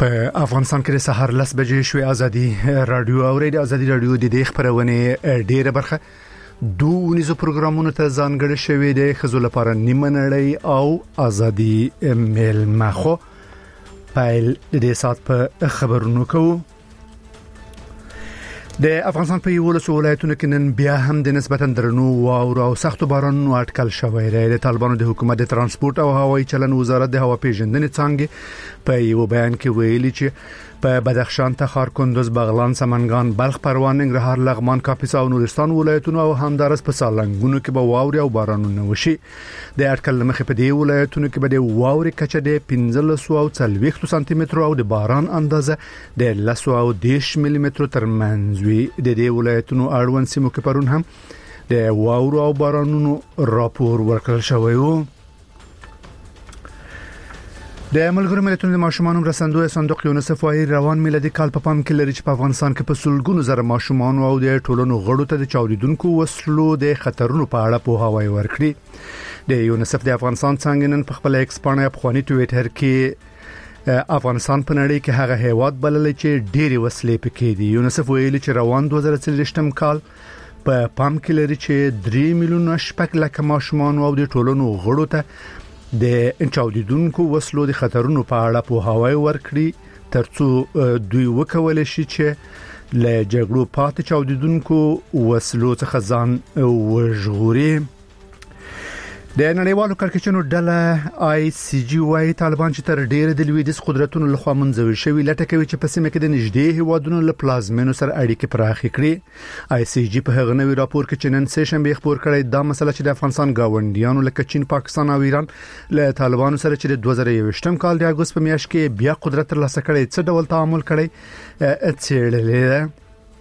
په افغانستان کې سهار 10 بجې شوې ازادي رادیو اوریدي ازادي رادیو د دې خبرونه ډیره برخه دوه نيزو پروګرامونو ته ځانګړي شوی دی خزو لپاره نیمه نړۍ او ازادي میل مخو پایل د دې سات په خبرونو کوو د افغانستان په یو له ولایتونو کې نن بیا هم د نسبتا درنو او سختو بارانونو اټکل شوی دی د طالبانو د حکومت د ترانسپورت او هوایي چلن وزارت د هوا پیژندنې څنګه په یو بیان کې ویلي چې په بدخشان، تخار، کندوز، بغلان، سمنګان، بلخ، پروان، ننګرهار، لغمان، کاپیسا او نورستان ولایتونو او همدارس په سالنګونو کې به واوري او بارانونه وشي د اټکل مخې په دې ولایتونو کې به د واوري کچه د 1540 سانتي متر او د باران اندازه د 110 ملي متر ترمنځ وي د دې ولایتونو اړوند سیمو کې پرون هم د واورو او بارانونو راپور ورکړل شوی و د ملګرو ملتونو د ماشومان مرستندوی صندوق یونیسف وايي روان میلادي کال په پام کې لري چې په افغانستان کې په سلګونو زره ماشومان او د ټولنو غړو ته د چاودیدونکو وسلو د خطرونو په اړه پوهاوی ورکړي د یونیسف د افغانستان څنګه نن په خپل ایکس باندې په خواني ټویټر کې افغانستان په نړۍ کې هغه هیواد بلل چې ډېری وسلې پکې دي یونیسف ویلي چې روان 2023م کال په پام کې لري چې 3 میلیونه شپږ لک ماشومان او د ټولنو غړو ته د چاودیدونکو وسلو د خطرونو په اړه پوهاوی ورکړي ترڅو دوی وکولای شي چې له جګړو پاتې چاودیدونکو وسلو څخه ځان وژغوري د نړیوالو کړکېچونو ډله آی سی جی وايي طالبان چې تر ډیره د لویدیځ قدرتونو لخوا منځوي شوی لټه کوي چې په سیمه کې د نږدې هیوادونو له پلازمینو سره اړیکې پراخې کړي آی سی جی په هغه نوې راپور کې چې نن سه شنبه خبر کړی دا مسله چې د افغانستان گاونډیانو لکه چین، پاکستان او ایران له طالبانو سره چې د 2021م کال د اگست په میاشت کې بیا قدرت ترلاسه کړي څه ډول تعامل کړي اڅېړلې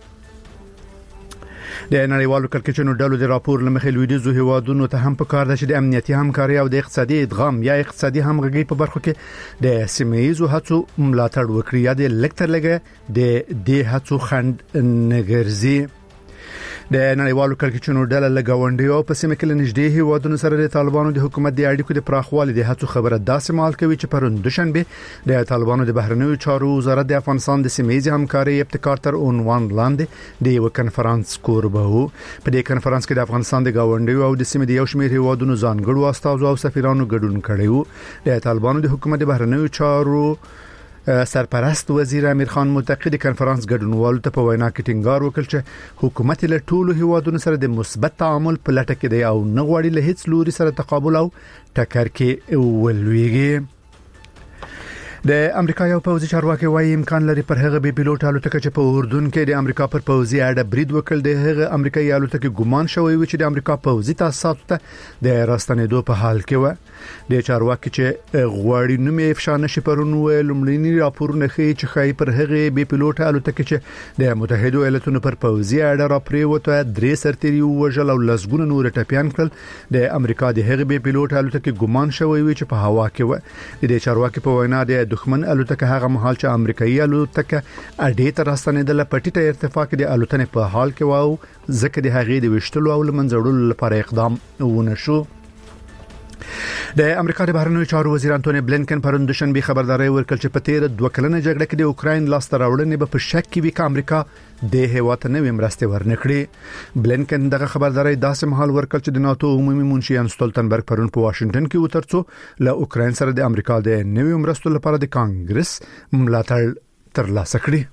د نړیوالو کړکېچونو ډلو د راپور لمخې لویدیځو هیوادونو ته هم په کار ده چې د امنیتي همکاري او د اقتصادي ادغام یا اقتصادي همغږي په برخو کې د سیمه‌ییزو هڅو ملاتړ وکړي یا د لکټرلګه د دې هڅو خند نګرځي د نړیوالو کړکېچونو ډله لګاونډي او په سیمه کې لنږدې هیوادونو سره د طالبانو د حکومت د اړیکو د پراخوالي د هڅو خبره داسې مال کوي چې پرون دوشنبه د طالبانو د بهرنیو چارو وزارت د افغانستان د سیمه‌ییز همکاري ابتکار تر عنوان لاندې د یو کنفرانس کوربه وو په دې کنفرانس کې د افغانستان د گاونډي او د سیمې د یو شمېر هیوادونو ځانګړو استازو او سفیرانو ګډون کړي وو د طالبانو د حکومت د بهرنیو چارو سرپرست وزیر امیر خان متقی د کنفرانس ګډونوالو ته په وینا کې ټینګار وکړ چې حکومت له ټولو هیوادونو سره د مثبت تعامل په لټه کې دی او نه غواړي له هیڅ لوري سره تقابل او ټکر کې ولويږي د امریکا یو پوځي چارواکي وايي امکان لري پر هغه بي پيلوټ الوتکه چې په اردن کې د امریکا پر پوځي اډه برید وکړ د هغه امریکایي الوتکه ګومان شوی و چې د امریکا پوځي تاسیساتو ته د راستنېدو په حال کې و د چارواکي چې غواړي نوم یې افشا نشي پرونو لومړني راپورونه ښیي چې خای پر هغه بي پيلوټ الوتکه چې د متحده ایالاتونو پر پوځي اډه را پریوته درې سرتيري وژل او لسګونه نور ټپيان کړل د امریکا د هغه بي پيلوټ الوتکه ګومان شوی و چې په هوا کې و د چارواکي په وینا د دښمن الوتکه هغه مهال چې امریکایي الوتکه اډې ته راستنېدل په ټیټه ارتفاع کې د الوتنې په حال کې واو ځکه د هغې د وشتلو او لمنځړلو لپاره اقدام ونه شو د امریکا د بهرنیو چارو وزیر انټونی بلینکن پرون دوشنبه خبرداري ورکړه چې په تیر 2 کلنه جګړه کې د اوکراین لاسته راوړنې په شک کې وی چې امریکا د هیواد نه ومرسته ورنکړي بلینکن دغه خبرداري داسې مهال ورکړه چې د ناتو عمومي منشي ان ستولتنبرګ پرون په واشنگټن کې وترڅو له اوکراین سره د امریکا د نوي مرستو لپاره د کانګرس ملاتړ ترلاسه کړي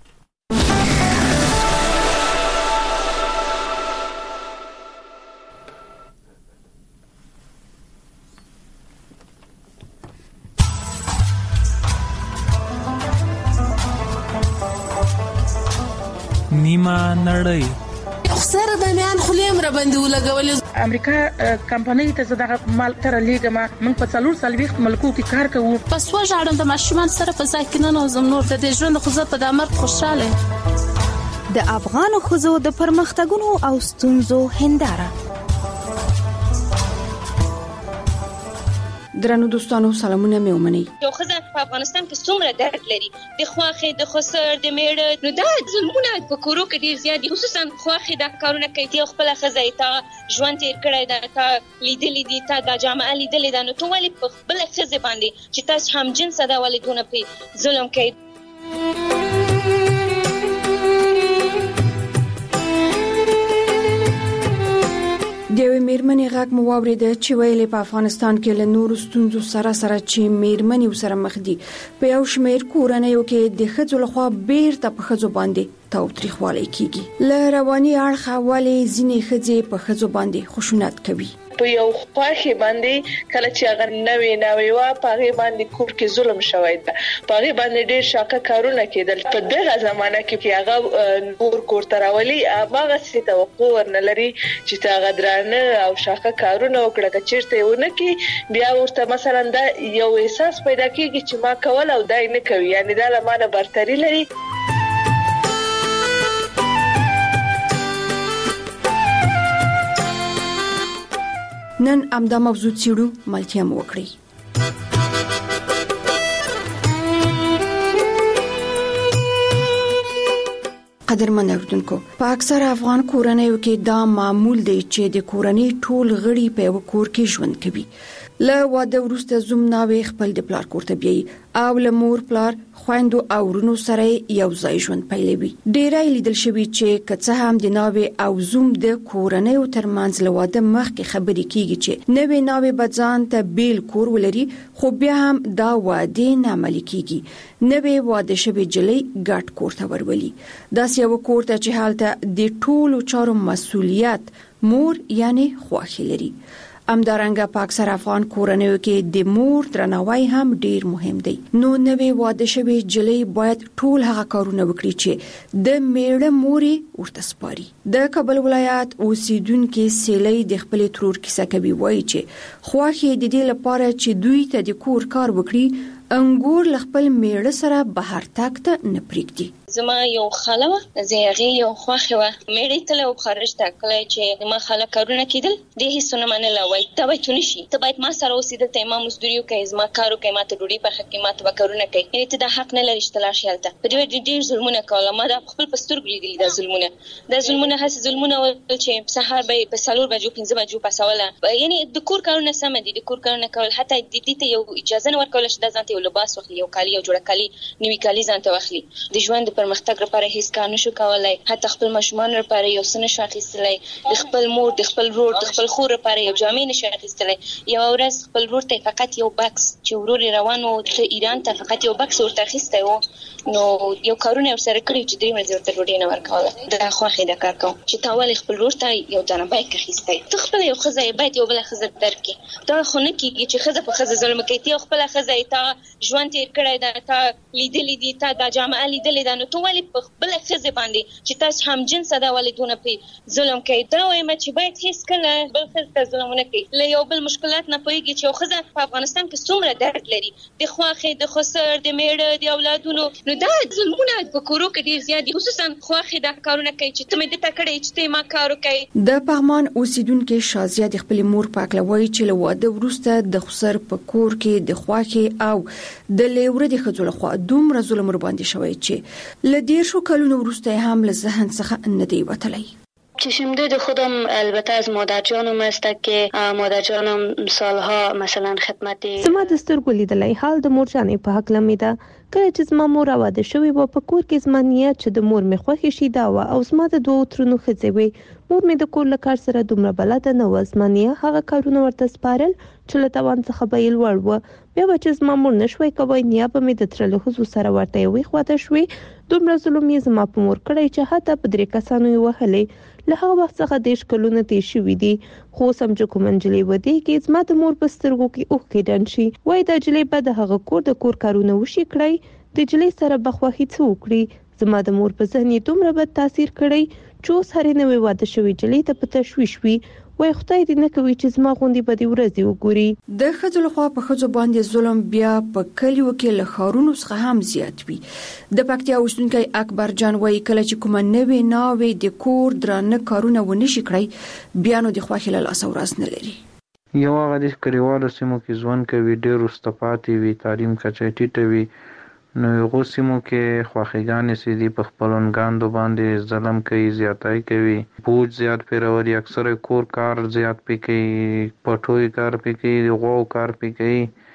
نیمه نړۍ سره د میان خلیم را باندې ولګول امریکا کمپنۍ ته زداغه مال تر لیګما من په څلور سالويخت ملکو کې کار کوو پس وژاړم د ماشومان سره په ځای کې نه نوزم نور د ژوند خو زه په دمر خوشاله د افغان خزو د پرمختګونو او ستونزو هنداره درنو دوستانو سلامونه مې ومني یو خزه په افغانستان کې څومره درد لري د خواخې د خسر د میړه نو دا ظلمونه په کورو کې ډیر زیات دي خصوصا خواخې د کارونه کوي خپل خزه ته ژوند تیر کړی دا ته لیدلې دي ته د جامعه لیدلې دا نو ټول په خپل خزه باندې چې تاسو هم جنس دا ولې دونه په ظلم کوي د یوې میرمنې غږ مو واورېده چې ویلې په افغانستان کې له نورو ستونزو سره چې میرمنې ورسره مخ دي په یو شمېر کورنیو کې د ښځو لخوا بیرته په ښځو باندې تاوتریخوالی کیږي. له رواني اړخه ولې ځینې ښځې په ښځو باندې خشونت کوي. په یو خواخي باندې کله چې هغه نوې وا پاغي باندې کور کې ظلم شوی دی، پاغي باندې ډېر شاکه کارونه کېدل. په دغه زمانہ کې هغه نور کور تراولي هغه څه توقع ورنلري چې هغه درانه او شاکه کارونه وکړه چې ونه کې بیا ورته مثلا دا یو احساس پیدا کیږي چې ما کول او دای نه کوي، یعنی دا لمانه برتری لري. نن امدا موضوع چیرو ملتیا مو وکړي. قدرمن اوردونکو، په اکثر افغان کورنیو کې دا معمول دی چې د کورنۍ ټول غړي په یو کور کې ژوند کوي. له واده وروسته زوم ناوې خپل د پلار کور ته بیایي او له مور پلار خويندو او ورونو سره یو ځای ژوند پیلوي. ډیری لیدل شوی چې کڅه هم د ناوې او زوم د کورنۍ ترمنځ له واده مخکې خبرې کیږي چې نوې ناوې بځان ته بیل کور ولري، خو بیا هم دا واده نه عملي کیږي. نوې واده شوی جلۍ ګډ کور ته ورولي، داسې یو کور ته چې حالت د ټولو چارو مسؤلیت مور یعنی خواخي لري. همدارنګه په اکثر افغان کورنیو کې د مور درناوی هم ډیر مهم دی. نو نوې واده شوی جلۍ باید ټول هغه کارونه وکړي چې د میړه موري ورته سپاري. د کابل ولایت اوسیدونکو سیلۍ د خپل ترور کیسه کوي، وایي چې خواخي د دې لپاره چې دوی ته د کور کار وکړي انګور خپل میړه سره بهر تاک ته نه پریږدي. زما یو خاله و، زیغه یو خوخه و، میړه ته له خارج ته کله چې ما خاله کارونه کیدل د هیڅونه منله، وای ته به تونشي، ته باید ما سره اوسېدل، ته ما مزدوري وکړې، زما کارو کې ما ته ډوډۍ په حق کې ما ته کارونه کوي، یعنی ته د حق نه لري چې تلاش یالته په دې ډېر ظلمونه کوله. ما د خپل پستر لیدل د ظلمونه هڅه ظلمونه چې سحر به په 4 بجو 5 بجو پاسوله، یعنی د کور کارونه سم دي، د کور کارونه کول حتی د دې ته یو اجازه نه ورکول چې د ځان ته یو لباس واخلي، یو کالی، یو جوړه کالی، نوې کالی ځان ته واخلي. د ژوند پرمختګ لپاره هیڅ کار نشو کولای، حتی خپل ماشومان لپاره یو څه نشو اخیستلای، د خپل مور، د خپل ورور، د خپل خور لپاره یو جامې نشو اخیستلای. یو ورځ خپل ورور ته فقط یو بکس چې ورور روان و ته ایران ته فقط یو بکس ورته اخیسته و، نو یو کارونه ورسره کړی چې درې ورځې ورته ډوډۍ نه ورکوله. دا خوښه د کار کوم چې تاول خپل ورور ته یو دانه بایک اخیسته. ته خپل یو خزه باید یو بل خزه درکې، دا خو نه کیږي چې خزه په خزه ظلم کوي. ته خپل خزه ته ژوند تیر کړی دا، ته لیدلې دي، ته د جامعه لیدلې ده، نو ته ولې په خپل خزه باندې چې تاسو هم جنس ده ولې دونه په ظلم کوي؟ دا وایم چې باید هیڅ کله بل خزه ته ظلم نه کوي. له یو بل مشکلات نه پوهیږي چې یو خزه په افغانستان کې څومره درد لري، د خواخې، د خسر، د میړه، د اولادونو. نو دا ظلمونه په کورو کې ډیر زیات دي، خصوصا خواخې دا کارونه کوي چې ته مې د تکړه چې ته ما کارو کوي. د پغمان اوسیدونکو شازیه د خپل مور پاکلوي چې له واده وروسته د خسر په کور کې د خواخې او د لیوره د خځو لخوا دومره ظلم ور باندې شوی چې ل ډیر شو کلونو وروسته هم له ذهن څخه نه دی وتلی. چشمدید خودم البته از مادر جانم است که مادر جانم سالها مثلا خدمتی زما د سترګو لیدلای حال د مور جانې په حق لمیده کله چې زما مور واده شوې و په کور کې زما نیت چې د مور مې خوښ شي دا و او زما د دوه ترونو ښځې وي. مور مې د کور له کار سره دومره بلده نه و، زما نیت هغه کارونه ورته سپارل چې له توان څخه به یې لوړ و. بیا به چې زما مور نشوی کوی نیت به مې د تره له ښځو سره ورته یوې خواته شوې. دومره ظلم یې زما په مور کړی چې حتی په 3 کسانو یې وهلې. له هغه وخت څخه 10 کلونه تیر شوي دي، خو سم چې کوم نجلۍ ودیږي زما د مور په سترګو کې اوښکې ډنډ شي. وایي دا نجلۍ به د هغه کور د کور کارونه وشي کړی، د نجلۍ سره به خوښي څه وکړي. زما د مور په ذهن یې دومره بد تاثیر کړی چې اوس هرې نوې واده شوې نجلۍ ته په تشویش وي. وای خدای دې نه کوي چې زما غوندې به دې ورځې وګوري. د ښځو لخوا په ښځو باندې ظلم بیا په کلیو کې له ښارونو څخه هم زیات وي. د پکتیا اوسیدونکی اکبر جان وایي کله چې کومه نوې ناوې د کور درانه کارونه ونشي کړی بیا نو د خوښۍ له لاسه ورځ نه لري. یو هغه د کلیوالو سیمو کې ژوند کوي، ډېر وروسته پاتې وي، تعلیم کچه ټیټه وي، نو هغو سیمو کې خواخېګانې چې دي په خپلوانګاندو باندې ظلم کوي، زیاتۍ کوي، بوج زیات پرې راولي، اکثره کور کار زیات پې کوي، پټوی کار پې کوي، د غواو کار پې کوي.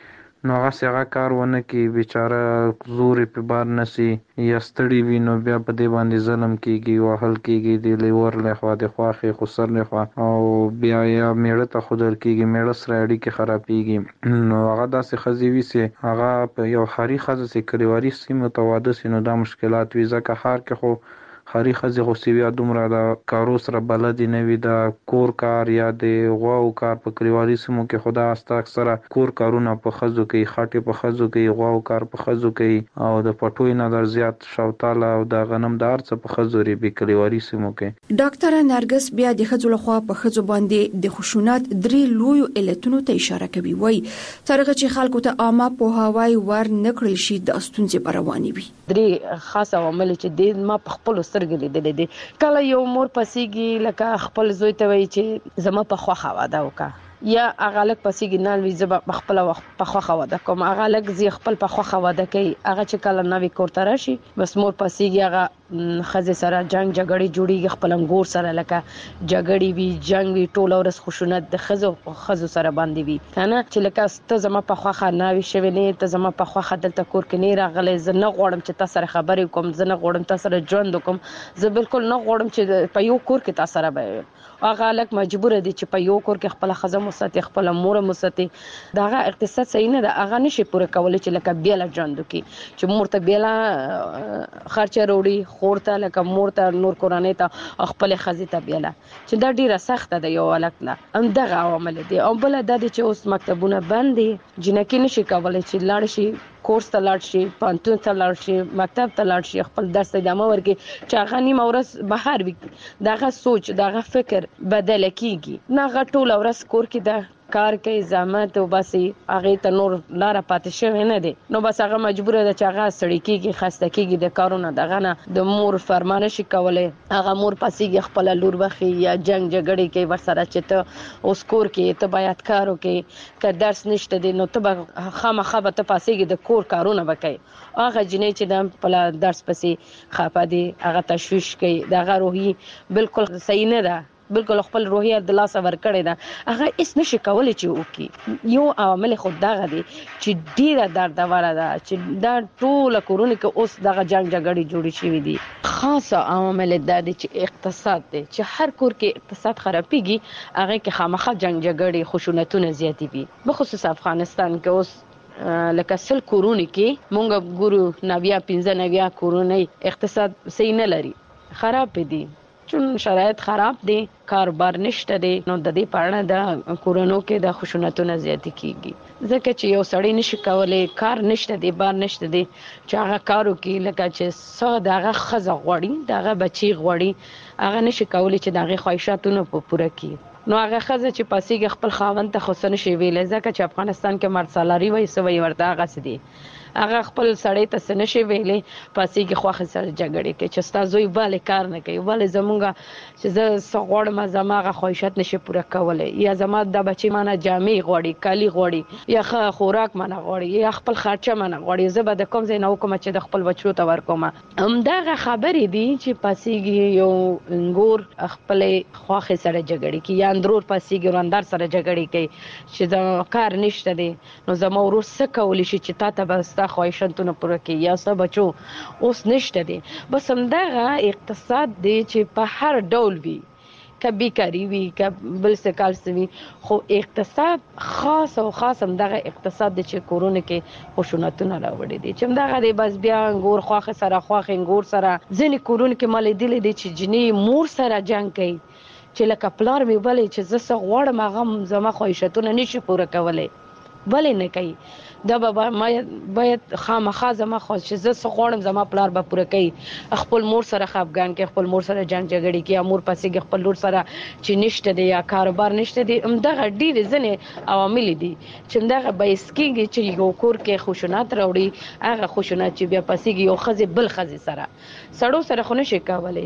نو هغه څنګه کار ونه کی بیچاره زور په بار نسی یا ستړي وي نو بیا په دې باندې ظلم کیږي وهل کیږي د لیور له خوا د خواخي خسر له خوا او بیا یا میړه ته خودل کیږي میړه سره اړیکې خرابېږي نو هغه داسې خزيوي سي هغه په یو خاري خزه سي کلیواري سیمه تواده سي نو دا مشکلات وي ځکه خار کې خو خاري خزه غوسیویا دومره د کارو سره بلد نه وي د کور کار یا د غواو کار په کلیواري سیمو کې خدا استا اکثره کور کارونه په خزو کې خاطه په خزو کې غواو کار په خزو کې او د پټوي نظر زیات شوتاله او د غنم دار څخه په خزوري به کلیواري سیمو کې ډاکټر نرګس بیا د خزو لخوا په خزو باندې د خشونت درې لوی علتونو ته اشاره کوي وای ترغه چې خلکو ته عامه په هواي ور نکړل شي د استونزې برواني وي درې خاصه عوامل چې د ما په خپل سترګې لیدلې دي کله یو مور پسیږي لکه خپل زوی ته وایي چې زما په خواخه واده وکړه یا اغالک پسیږي نه وی زب خپل په خواخه واده کوم اغالک زی خپل په خواخه واده کوي هغه چې کله نوې کوړه راشي بس مور پسیږي هغه خزه سره جنگ جګړې جوړیږي خپل انګور سره لکه جګړې وی جنگ وی ټول ورس خشونت د خزو سره باندې وی کنه چې لکه ته زما په خواخه نوې شوی نه ته زما په خواخه دلته کور کې نه راغلې زه نه غوړم چې تاسو سره خبرې کوم زه نه غوړم تاسو سره ژوند کوم زه بالکل نه غوړم چې په یو کور کې تاسو سره به هغه لک مجبور دي چې په یو کور کې خپل خزه مساتي خپل مور مساتي داغه اقتصاد صحیح نه ده هغه نشي پوره کولای چې لکه بیل ژوند کی چې مور ته بیل خرچه وروړي خورته لکه مور ته نور قرانه ته خپل خزه ته بیل چې دا ډیره سخته ده یو الک نه هم دغه عوامل دي او بل د دې چې اوس مکتبونه بند دي جنکی نشي کولای چې لاړ شي کورس ته لاړ شي پانتون ته لاړ شي مکتب ته لاړ شي خپل درس ته ادامه ورکړي چې هغه نیم ورځ بهر وي دغه سوچ دغه فکر بدل کیږي نه غټول ورځ کور کې ده کار کوي زحمت او بس هغه ته نور لار پاتې شوی نه دي نو بس هغه مجبور ده چې هغه سړی کیږي خسته کیږي د کارونه دغه نه د مور فرمانه شي کولای هغه مور پسیږي خپل لور بخي یا جنگ جګړې کوي ورسره چې ته اوس کور کې ته باید کارو کې که درس نشته دي نو ته خامخا به ته پسیږي د کور کارونه وکړي هغه جنې چې د خپل درس پسې خافه دي هغه تشویش کوي دغه روحي بالکل صحیح نه ده بالکل خپل روحیه د لاس ور کړی دا هغه اس نشي کولای چې وکي یو عامل خود دغه دي چې ډیره درد وره ده چې دا ټول کورونه کې اوس دغه جنگ جګړې جوړې شوې دي خاصه عامل د دې چې اقتصاد دی چې هر کور کې اقتصاد خرابېږي هغه کې خامخا جنگ جګړې خشونتونه زیاتې وي بخصوص افغانستان کې اوس لکه سل کورونه کې مونږ ګورو 90 کورونه اقتصاد صحیح نه لري خراب دي چون شرایط خراب دي کاروبار نشته دي نو د دې پړنه د کورونو کې د خشونتونو زیات کیږي ځکه چې یو سړی نشي کولای کار نشته دي بار نشته دي چې هغه کارو کې لکه چې څو دغه خزه غوړي دغه بچي غوړي هغه نشي کولای چې دغه خواهشاتونه پوره کړي نو هغه خزه چې پاسيږي خپل خاوند ته خصن شي ویل ځکه چې افغانستان کې مرد سالاري وای سوي ورته هغه سدي هغه خپل سړی ته سنشي ویلې پاسيږي خوخه سره جګړې کې چې ستاسو باندې کار نه کوي ولې زمونږه چې زه سغوړم زماغه خواهشات نشي پوره کولای یا زما د بچی مانه جامې غوړي کالی غوړي یا خوراک مانه غوړي یا خپل خرچه مانه غوړي زه به د کوم ځای نه وکم چې د خپل بچو ته ورکوم همدغه خبرې دي چې پاسيږي یو انګور خپل خوخه سره جګړې کې یا اندرور پاسيږي وراندار سره جګړې کوي چې دا کار نشته دي نو زما ورور څه کولی شي چې تا ته بس خواهشاتونه پوره کوي یا څه بچو اوس نشته دي بس همدغه اقتصاد دی چې په هر ډول وي کبي کاری وي بل څه کال سوي خو اقتصاد خاص همدغه اقتصاد دی چې کورونه کې خشونتونه راوړي دي چې همدغه دی بس بیا انګور خواخه انګور سره ځینې کورونه کې مال دي چې جنې مور سره جنگ کوي چې لکه پلار مې بلې چې زه څه غواړم هغه زما خواهشاتونه نشي پوره کولای بلې نه کوي دا به باید خامخا زما خو چې زه څه غواړم زما پلار به پوره کوي خپل مور سره خفګان کې خپل مور سره جنگ جګړې کې امور پسې خپل لور سره چې نشته دی یا کاروبار نشته دی همدغه ډېر ځنې عوامل دي چې همدغه باعث کېږي چې یو کور کې خشونت راوړي هغه خشونت چې بیا پسې یو خزه بل خزه سره سړو سره خو نشي کولای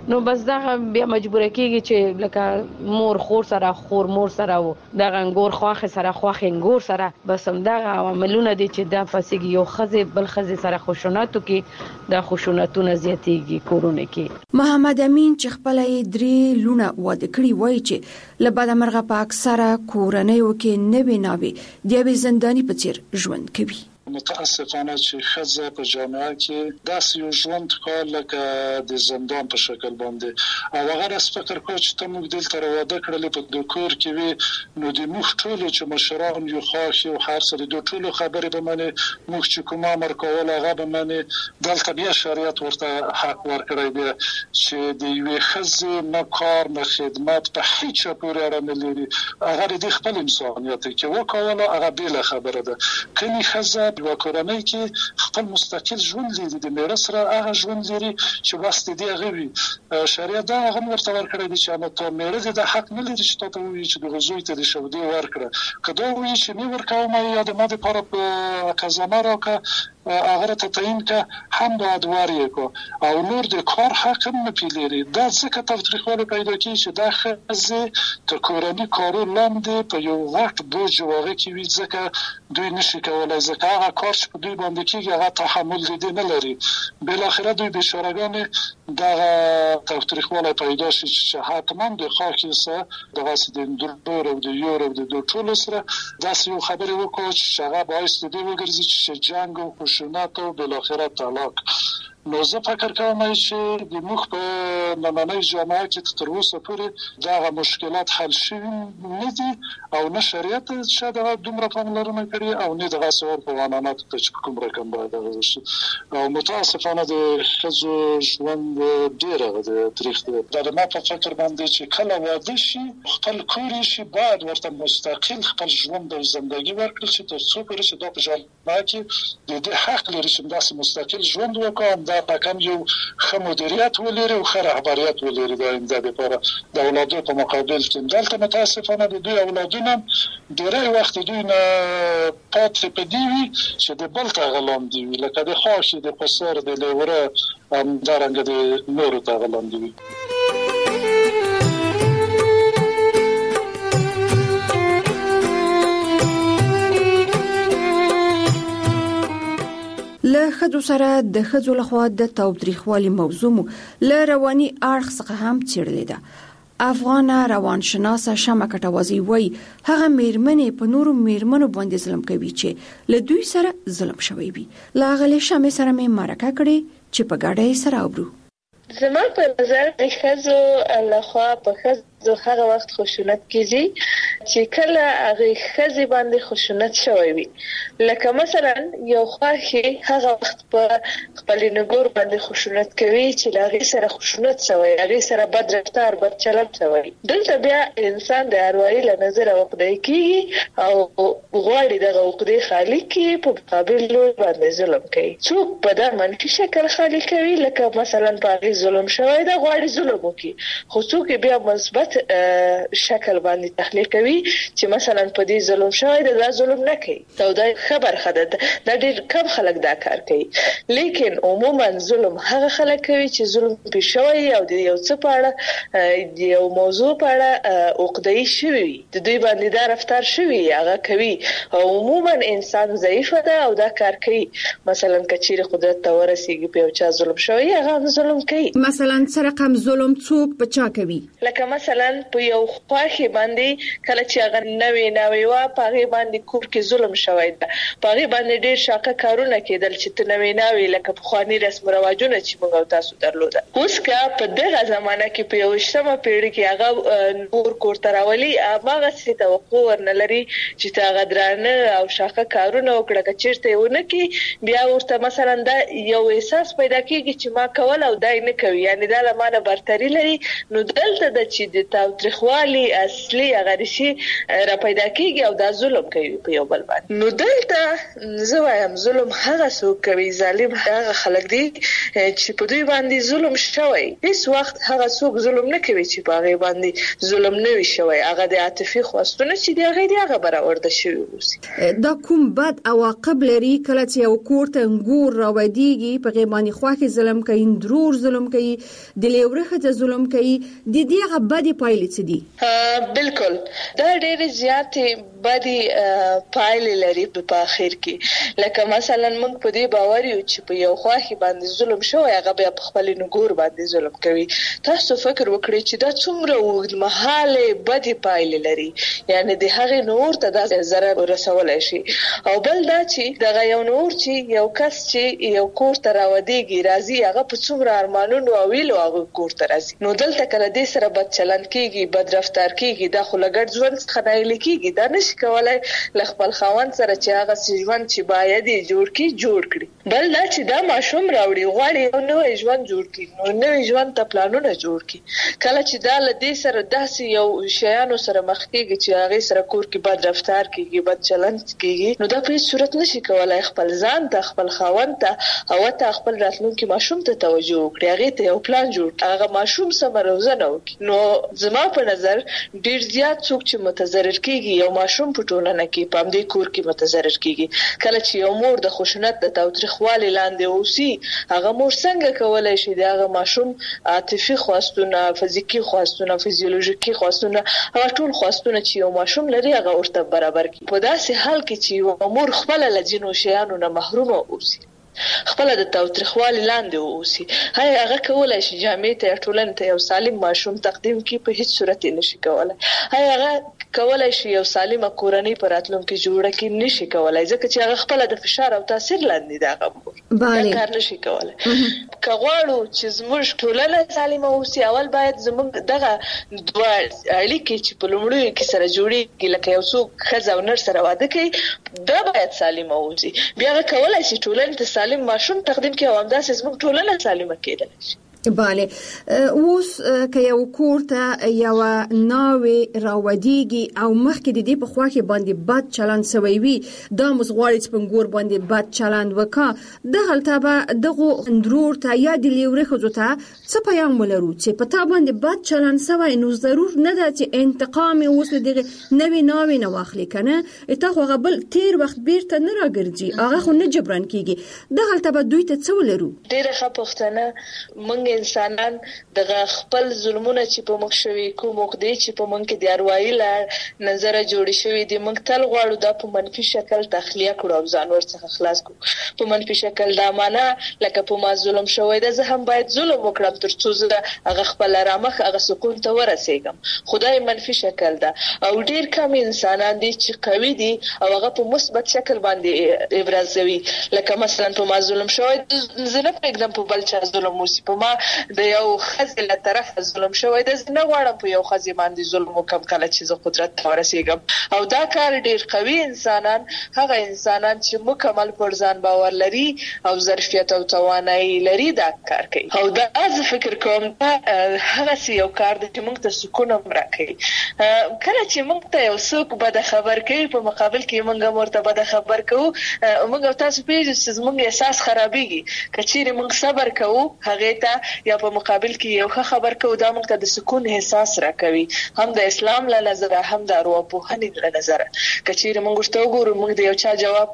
نو بس دا بیا مجبور کیږي چې لکه مور خور سره خور مور سره و دا انګور خواخ سره خواخ انګور سره بس هم دا عملونه دي چې دا فسیږي یو خزه بل خزه سره خشوناتو کې دا خشوناتونه زیاتېږي کورونه کې. محمد امین چې خپل 3 لونه واده کړی وای چې لباده مرغه په اکثره کورنۍ وکي نوي ناوي د زنداني په څیر ژوند کوي. متاسفانه چې خزه په جامعه کې داسې یو ژوند کول لکه د زندان په شکل باندې او هغه راس فکر کوي چې ته موږ دلته واده کړل په د کور کې وي نو د موږ ټول چې مشران یو خاص او هر سره د ټول خبرې به مني موږ چې کوم امر کول هغه به مني دلته بیا شریعت ورته حق ورکړی دی چې د یو خزه نه کار نه خدمت په هیڅ پورې اړه نه لري هغه د خپل انسانیت کې وکول هغه بل خبره ده کله خزه په کورنۍ کې خپل مستقل ژوند لري د میراث سره هغه ژوند لري چې واسطه دی غوي شریعت دا هغه ورته ورکړی دی چې نو ته میراث د حق نه لري چې ته وایي چې د غزوی ته د شودي ورکړه کله وایي چې نه ورکوم یا د ماده پر کزما راکه هغه ته تعین که هم باید واری کو او نور د کار حق نه پیلري دا ځکه تفریخونه پیدا کی چې دا خزه ته کورنۍ کارو لاندې په یو وخت بوج واغې کی وي ځکه دوی نشي کولای ځکه هغه کار چې دوی باندې کیږي هغه تحمل دي نه لري بل اخره دوی بشارګان دا تفریخونه پیدا شي چې حتما د خاصه د واسطه د دور او د یورو د ټولو سره داسې یو خبره وکړي چې هغه باعث دی وګرځي چې جنگ او خشونت او بل اخره طلاق نو زه فکر کوم چې د مخ په نمنې جامعه کې تر اوسه پورې دا مشکلات حل شوي نه دي او نه شریعت شاده دومره پاملرنه کړې او نه د غاسور په قانونات ته کوم رقم باید او متاسفانه د خزو ژوند ډیره د تاریخ د ما په فکر باندې چې کله واده شي خپل کور شي باید ورته مستقل خپل ژوند او ژوندۍ ورکړي چې تر څو پورې چې دا په جامعه کې د حق لري چې داسې مستقل ژوند وکړي دا کم یو ښه مدیریت ولري او ښه رهبریت ولري د آینده لپاره د اولادو په مقابل کې دلته متاسفانه د دوی اولادونه ډېری وخت دوی نه پاتې پدې وي چې د بل ته غلام دي لکه د خاص د قصر د لوره همدارنګه د نورو ته غلام دي. له خدو سره د خدو لخوا د تاوتریخوالي موضوع له رواني اړخ څخه هم څېړلې ده. افغان روانشناسه شمع کټوازی وای هغه میرمنې په نورو میرمنو باندې ظلم کوي چې له دوی سره ظلم شوی وي. لاغله شمع سره مې مرکه کړې چې په ګډه سره وبرو. زما په نظر د خزو لخوا په خزو هغه وخت خشونت کیږي چې کله هغه خزي باندې خشونت شوی وي لکه مثلا یو خواخي هغه وخت په خپل نګور باندې خشونت کوي چې لاغي سره خشونت شوی هغه سره بد رفتار بد چلند شوی دلته بیا انسان د اروایي له نظر وقدای کیږي او غواړي دغه وقدای خالق کی په مقابل باندې ظلم کوي څوک په دا منفي شکل خالق کوي لکه مثلا په ظلم شوی دا غواړي ظلم وکي خو څوک بیا مثبت شکل باندې تخلیق کوي چې مثلا په دې ظلم شوی دا ظلم نه کوي دا خبر خده دا ډېر کم خلک دا کار کوي لیکن عموما ظلم هغه خلک کوي چې ظلم پېښ شوی او د یو څه په اړه د یو موضوع په اړه عقده‌ای شوی د دوی باندې دا رفتار شوی هغه کوي عموما انسان ضعیف ده او دا کار کوي مثلا کچیر قدرت ته ورسیږي په چا ظلم شوی هغه ظلم کوي مثلا سره کم ظلم څوک بچا کوي لکه مثلا په یو خواخي باندې کله چې هغه نوې وا پاغي باندې کور کې ظلم شوی ده پاغي باندې ډېر شاکه کارونه کېدل چې ته نوې لکه په خواني رسم رواجونه چې موږ تاسو درلوده اوس کا په دغه زمانہ کې په یو شمه پیړۍ کې هغه نور کور تراولي هغه څه توقع ورنلري چې تا غدرانه او شاکه کارونه وکړه چې ونه کې بیا ورته مثلا دا یو احساس پیدا کیږي چې ما کول او دای نه کوي یعنی دا لمانه برتری لري نو دلته د چې د تاوتریخوالي اصلي هغه رشي کې را پیدا کیږي او دا ظلم کوي په یو بل باندې. نو دلته زه وایم ظلم هغه څوک کوي، ظالم هغه خلک دي چې په دوی باندې ظلم شوی. هیڅ وخت هغه څوک ظلم نه کوي چې په هغه باندې ظلم نه وي شوی. هغه د عاطفي خواستونه چې دی هغه برآورده شوی اوسي. دا کوم بد عواقب لري کله چې یو کور ته انګور راوړيږي په غیبانی خواخي ظلم کوي، درور ظلم کوي، د لیورخه ته ظلم کوي، د دې هغه بدی پایلې څه دي؟ بالکل دا ډېر زیاتې بدی پایلې لري په اخر کې. لکه مثلا موږ په دې باور یو چې په یو خواخي باندې ظلم شوی هغه بیا په خپل نګور باندې ظلم کوي. تاسو فکر وکړئ چې دا څومره اوږدمهاله بدی پایلې لري، یعنی د هغه نور ته د ضرر رسولای شي. او بل دا چې دغه یو نور چې یو کس چې یو کور ته راوديږي راځي هغه په څومره ارمانونو او ویلو هغه کور ته راځي. نو دلته کله دې سره بد چلن کیږي، بد رفتار کیږي، دا خو لګړ ژوند څخه نه لیکيږي. دا نشي کولای ل خپل خاوند سره چې هغه ژوند چې باید جوړ کړي. بل دا چې دا ماشوم راوړي غواړي نو ژوند جوړ کړي، نو ژوند ته پلانونه جوړ کړي. کله چې دا ل دې سره داسې یو شیانو سره مخ کیږي چې هغه سره کور کې بد رفتار کیږي، بد چلن کیږي، نو دا په هیڅ صورت نشي کولای خپل ځان ته، خپل خاوند ته او ته خپل راتلونکي ماشوم ته توجه وکړي، هغه ته یو پلان جوړ کړي، هغه ماشوم سم روزنه وکړي. نو زما په نظر ډیر زیات څوک چې متضرر کیږي یو ماشوم په ټولنه کې په دې کور کې متضرر کیږي. کله چې یو مور د خشونت د تاوتریخوالي لاندې اوسي هغه مور څنګه کولای شي د هغه ماشوم عاطفي خواستونه، فزیکی خواستونه، فزیولوژیکي خواستونه، هغه ټول خواستونه چې یو ماشوم لري هغه ورته برابر کړي. په داسې حال کې چې یو مور خپل لجنو شیانو نه محروم اوسي، خپل د تاوتریخوالي لاندې اوسي، هغه کولای شي جامع ته ټولنې ته یو سالم ماشوم تقدیم کړي، په هیڅ صورت نشي کولای. هغه کولای شي یو سالمه کورنۍ پر راتلونکي جوړه کړي، نشي کولای ځکه چې هغه خپل د فشار او تاثیر لاندې دی. هغه کار نشي کولای. کغواړو چې زموږ ټولنه سالمه اوسي اول باید زموږ دغه دوه اړیکې چې په لومړیو کې سره جوړیږي، لکه یو څوک ښځه او نر سره واده کوي، دا باید سالمه اوسي. بیا هغه کولای شي ټولنې ته سالم ماشوم تقدیم کړي او همداسې زموږ ټولنه سالمه کېدلی شي. بله، اوس که یو کور ته یو ناوې راوديږي او مخکې د دې په خوا کې باندې بد چلند سوی وي، دا موږ غواړي چې په نګور باندې بد چلند وکړه، دغلته به دغه اندرور ته یا د لیورې ښځو ته څه پیغام ولرو چې په تا باندې بد چلند سوی، نو ضرور نه ده چې انتقام یې اوس له دغه نوې ناوې نه واخلي، که نه تا خو هغه بل تیر وخت بیرته نه راګرځي، هغه خو نه جبران کېږي. دغلته به دوی ته څه ولرو؟ ډېره ښه پوښتنه. موږ انسانان دغه خپل ظلمونه چې په موږ شوي، کوم عقدې چې په موږ کې د اروايي لړ نظر جوړې شوي دي، موږ تل غواړو دا په منفي شکل تخلیه کړو او ځان ورڅخه خلاص کړو په منفي شکل. دا معنا لکه په ما ظلم شوی ده، زه هم باید ظلم وکړم ترڅو زه هغه خپل رامخ هغه سکون ته ورسېږم. خدای منفي شکل ده او ډیر کم انسانان دي چې قوي دي او هغه په مثبت شکل باندې ابرازوي. لکه مثلا په ما ظلم شوی، زه نه پرېږدم په بل چا ظلم وشي. په ما د یو خزې له طرفه ظلم شوی ده، زه نه غواړم په یو خزې باندې ظلم وکم کله چې زه قدرت ته ورسېږم. او دا کار ډیر قوي انسانان، هغه انسانان چې مکمل پر ځان باور لري او ظرفیت او توانایي لري دا کار کوي. او دا زه فکر کوم دا هغه یو کار دی چې موږ ته سکون هم راکوي. کله چې موږ ته یو څوک بده خبر کوي، په مقابل کې موږ هم ورته بده خبر کوو، موږ او تاسو پوهېږو چې زموږ احساس خرابېږي. که چیرې موږ صبر کوو هغې ته یا په مقابل کې یو ښه خبر کوو، دا موږ ته د سکون احساس راکوي، هم د اسلام له نظره هم د ارواپوهنې له نظره. که چیرې موږ ورته وګورو موږ د یو چا جواب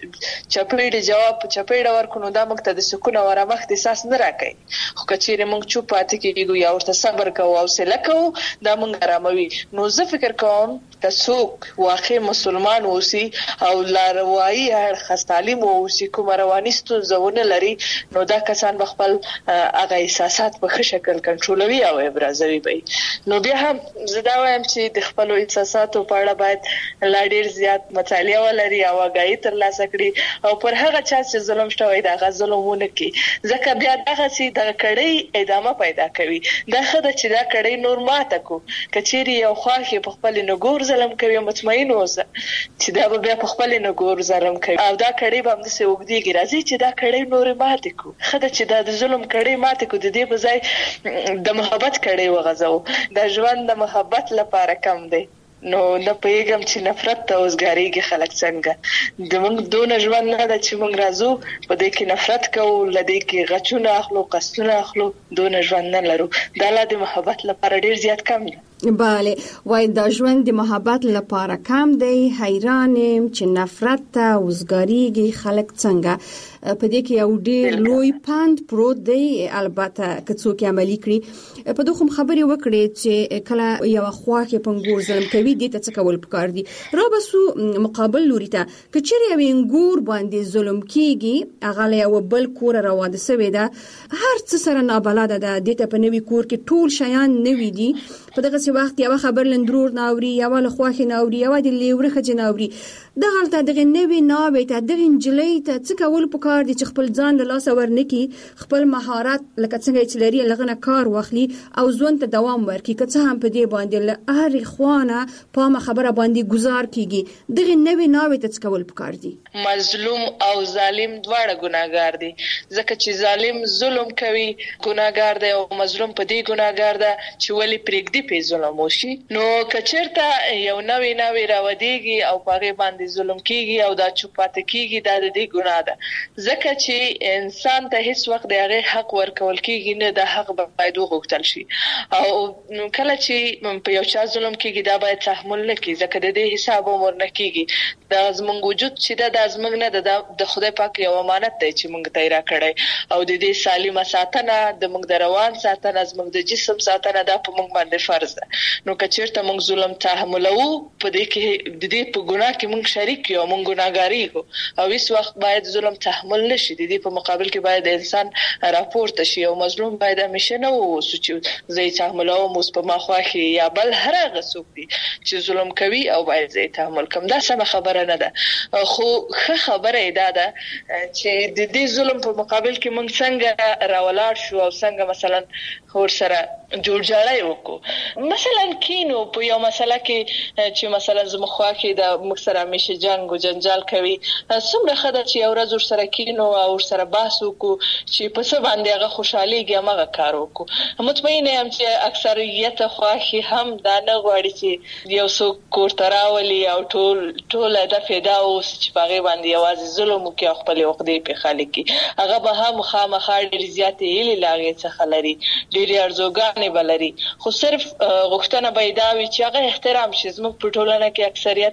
چپېړې جواب په چپېړه ورکړو، نو دا موږ ته د سکون او آرامښت احساس نه راکوي. خو که چیرې موږ چوپ پاتې کېږو یا ورته صبر کوو او حوصله کوو، دا موږ آراموي. نو زه فکر کوم که څوک واقع مسلمان اوسي او لاروایي اړخ تعلیم اوسي، کومه رواني ستونزه ونه لري، نو دا کسان به خپل هغه احساسات په ښه شکل کنټرولوي او ابرازوي به. نو بیا هم زه دا وایم چې د خپلو احساساتو په اړه باید لا ډېر زیات مطالعه ولري او آګاهي ترلاسه کړي او پر هغه چا چې ظلم شوی د هغه ظلم ونه کړي، ځکه بیا دغسې دغه کړۍ ادامه پیدا کوي. دا ښه ده چې دا کړۍ نور ماته کړو. که چیرې یو خواښ په خپل نګور ظلم کوي، مطمئن اوسه چې دا به بیا په خپل نګور ظلم کوي او دا کړۍ به همداسې اوږدېږي. راځي چې دا کړۍ نورې ماتې کړو. ښه ده چې دا د ظلم کړۍ ماتې کړو، د دې په ځای د محبت کړۍ وغځوو. د ژوند د محبت لپاره کم دی. نو نه پیغام چې نفرت ته اوسګاریږي خلک څنګه د موږ دون ژوند نه د چې موږ راځو په دې کې نفرت کوو لدې کې غچونه اخلو قصونه اخلو دون ژوند نه لرو دا د محبت لپاره ډیر زیات کم دی بله وای دا ژوند د محبت لپاره کم دی حیران يم چې نفرت ته اوسګاریږي خلک څنګه په دې کې یو ډیر لوی پاند پروت دی البته که څوک عملي کړي په دوه خبرې وکړي چې کله یو خواخې پنګور ظلم کوي دې ته څه کول پکار دي را بسو مقابل لوري ته کچري یو انګور باندې ظلم کیږي هغه له یو بل کور راوده سوي ده هر څه سره نابلده ده دې ته په نوي کور کې ټول شیان نوي دي په دغه وخت یو خبر لندرور ناوري یو له خواخې ناوري یو د لیورخه جناوري دغه دغه نوي ناوي ته دغه انجلۍ ته څه کول پکار دي چې خپل ځان له لاس ورنکي خپل مهارت لکه څنګه چې لري لغنه کار واخلي او ژوند ته دوام ورکړي که څه هم په دې باندې له هر خوانه په خبره باندې گزار کیږي دغه نوي ناوي ته څه کول پکار دي مظلوم او ظالم دواړه ګناګار دي ځکه چې ظالم ظلم کوي ګناګار دی او مظلوم په دې ګناګار ده چې ولی پرېږدي په ظلم وشي نو کچرته یو نوي راوديږي او پاره باندې ظلم کیږي او دا چوپاته کیږي دا د دې ګناه ده ځکه چې انسان ته هیڅ وخت د هغه حق ورکول کیږي نه د حق باید وغوښتل شي او کله چې په یو چا ظلم کیږي دا باید تحمل نه کیږي ځکه د دې حساب عمر نه کیږي دا زموږ وجود چې دا زموږ نه د خدای پاک یو امانت دی چې موږ ته راکړی او د دې سالمه ساتنه د موږ د روان ساتنه زموږ د جسم ساتنه دا په موږ باندې فرض ده نو کچیرته موږ ظلم تحملو په دې کې د دې په ګناه کې موږ شریک یو موږ ګناګاری یو او هیڅ وخت باید ظلم تحمل نشي د دې په مقابل کې باید انسان راپورته شي او مظلوم باید همیشه نه ووسو چې زه تحملو موس په ماخواخي یا بل هر هغه څوک دی چې ظلم کوي او باید زه تحمل کوم دا سم خبره نه ده خو خبره ده چې د دې ظلم په مقابل کې موږ څنګه راولاړ شو او څنګه مثلا ور سره جوړجاړی وکړو مثلا کینو په یو مسله کې چې مثلا زموږ کې د مکسره همیشه جنگ او جنجال کوي څومره خدای چې یو ورځ ور سره کینو او ور سره بحث وکړو چې په څه باندې هغه خوشحاليږي هغه کار وکړو مطمئن یم چې اکثریت خواخي هم دا نه غواړي چې یو څوک کوړتراولي او ټول د فدا اوس چې هغه باندې یوازې ظلم کوي خپل عقدې په خالق هغه به هم خامخا ډیر زیاتې هلي لاغې څخه لري ډیر ارزوګانې بلري خو صرف غوښتنه بيداوي چې هغه احترام شي زموږ په ټولنه کې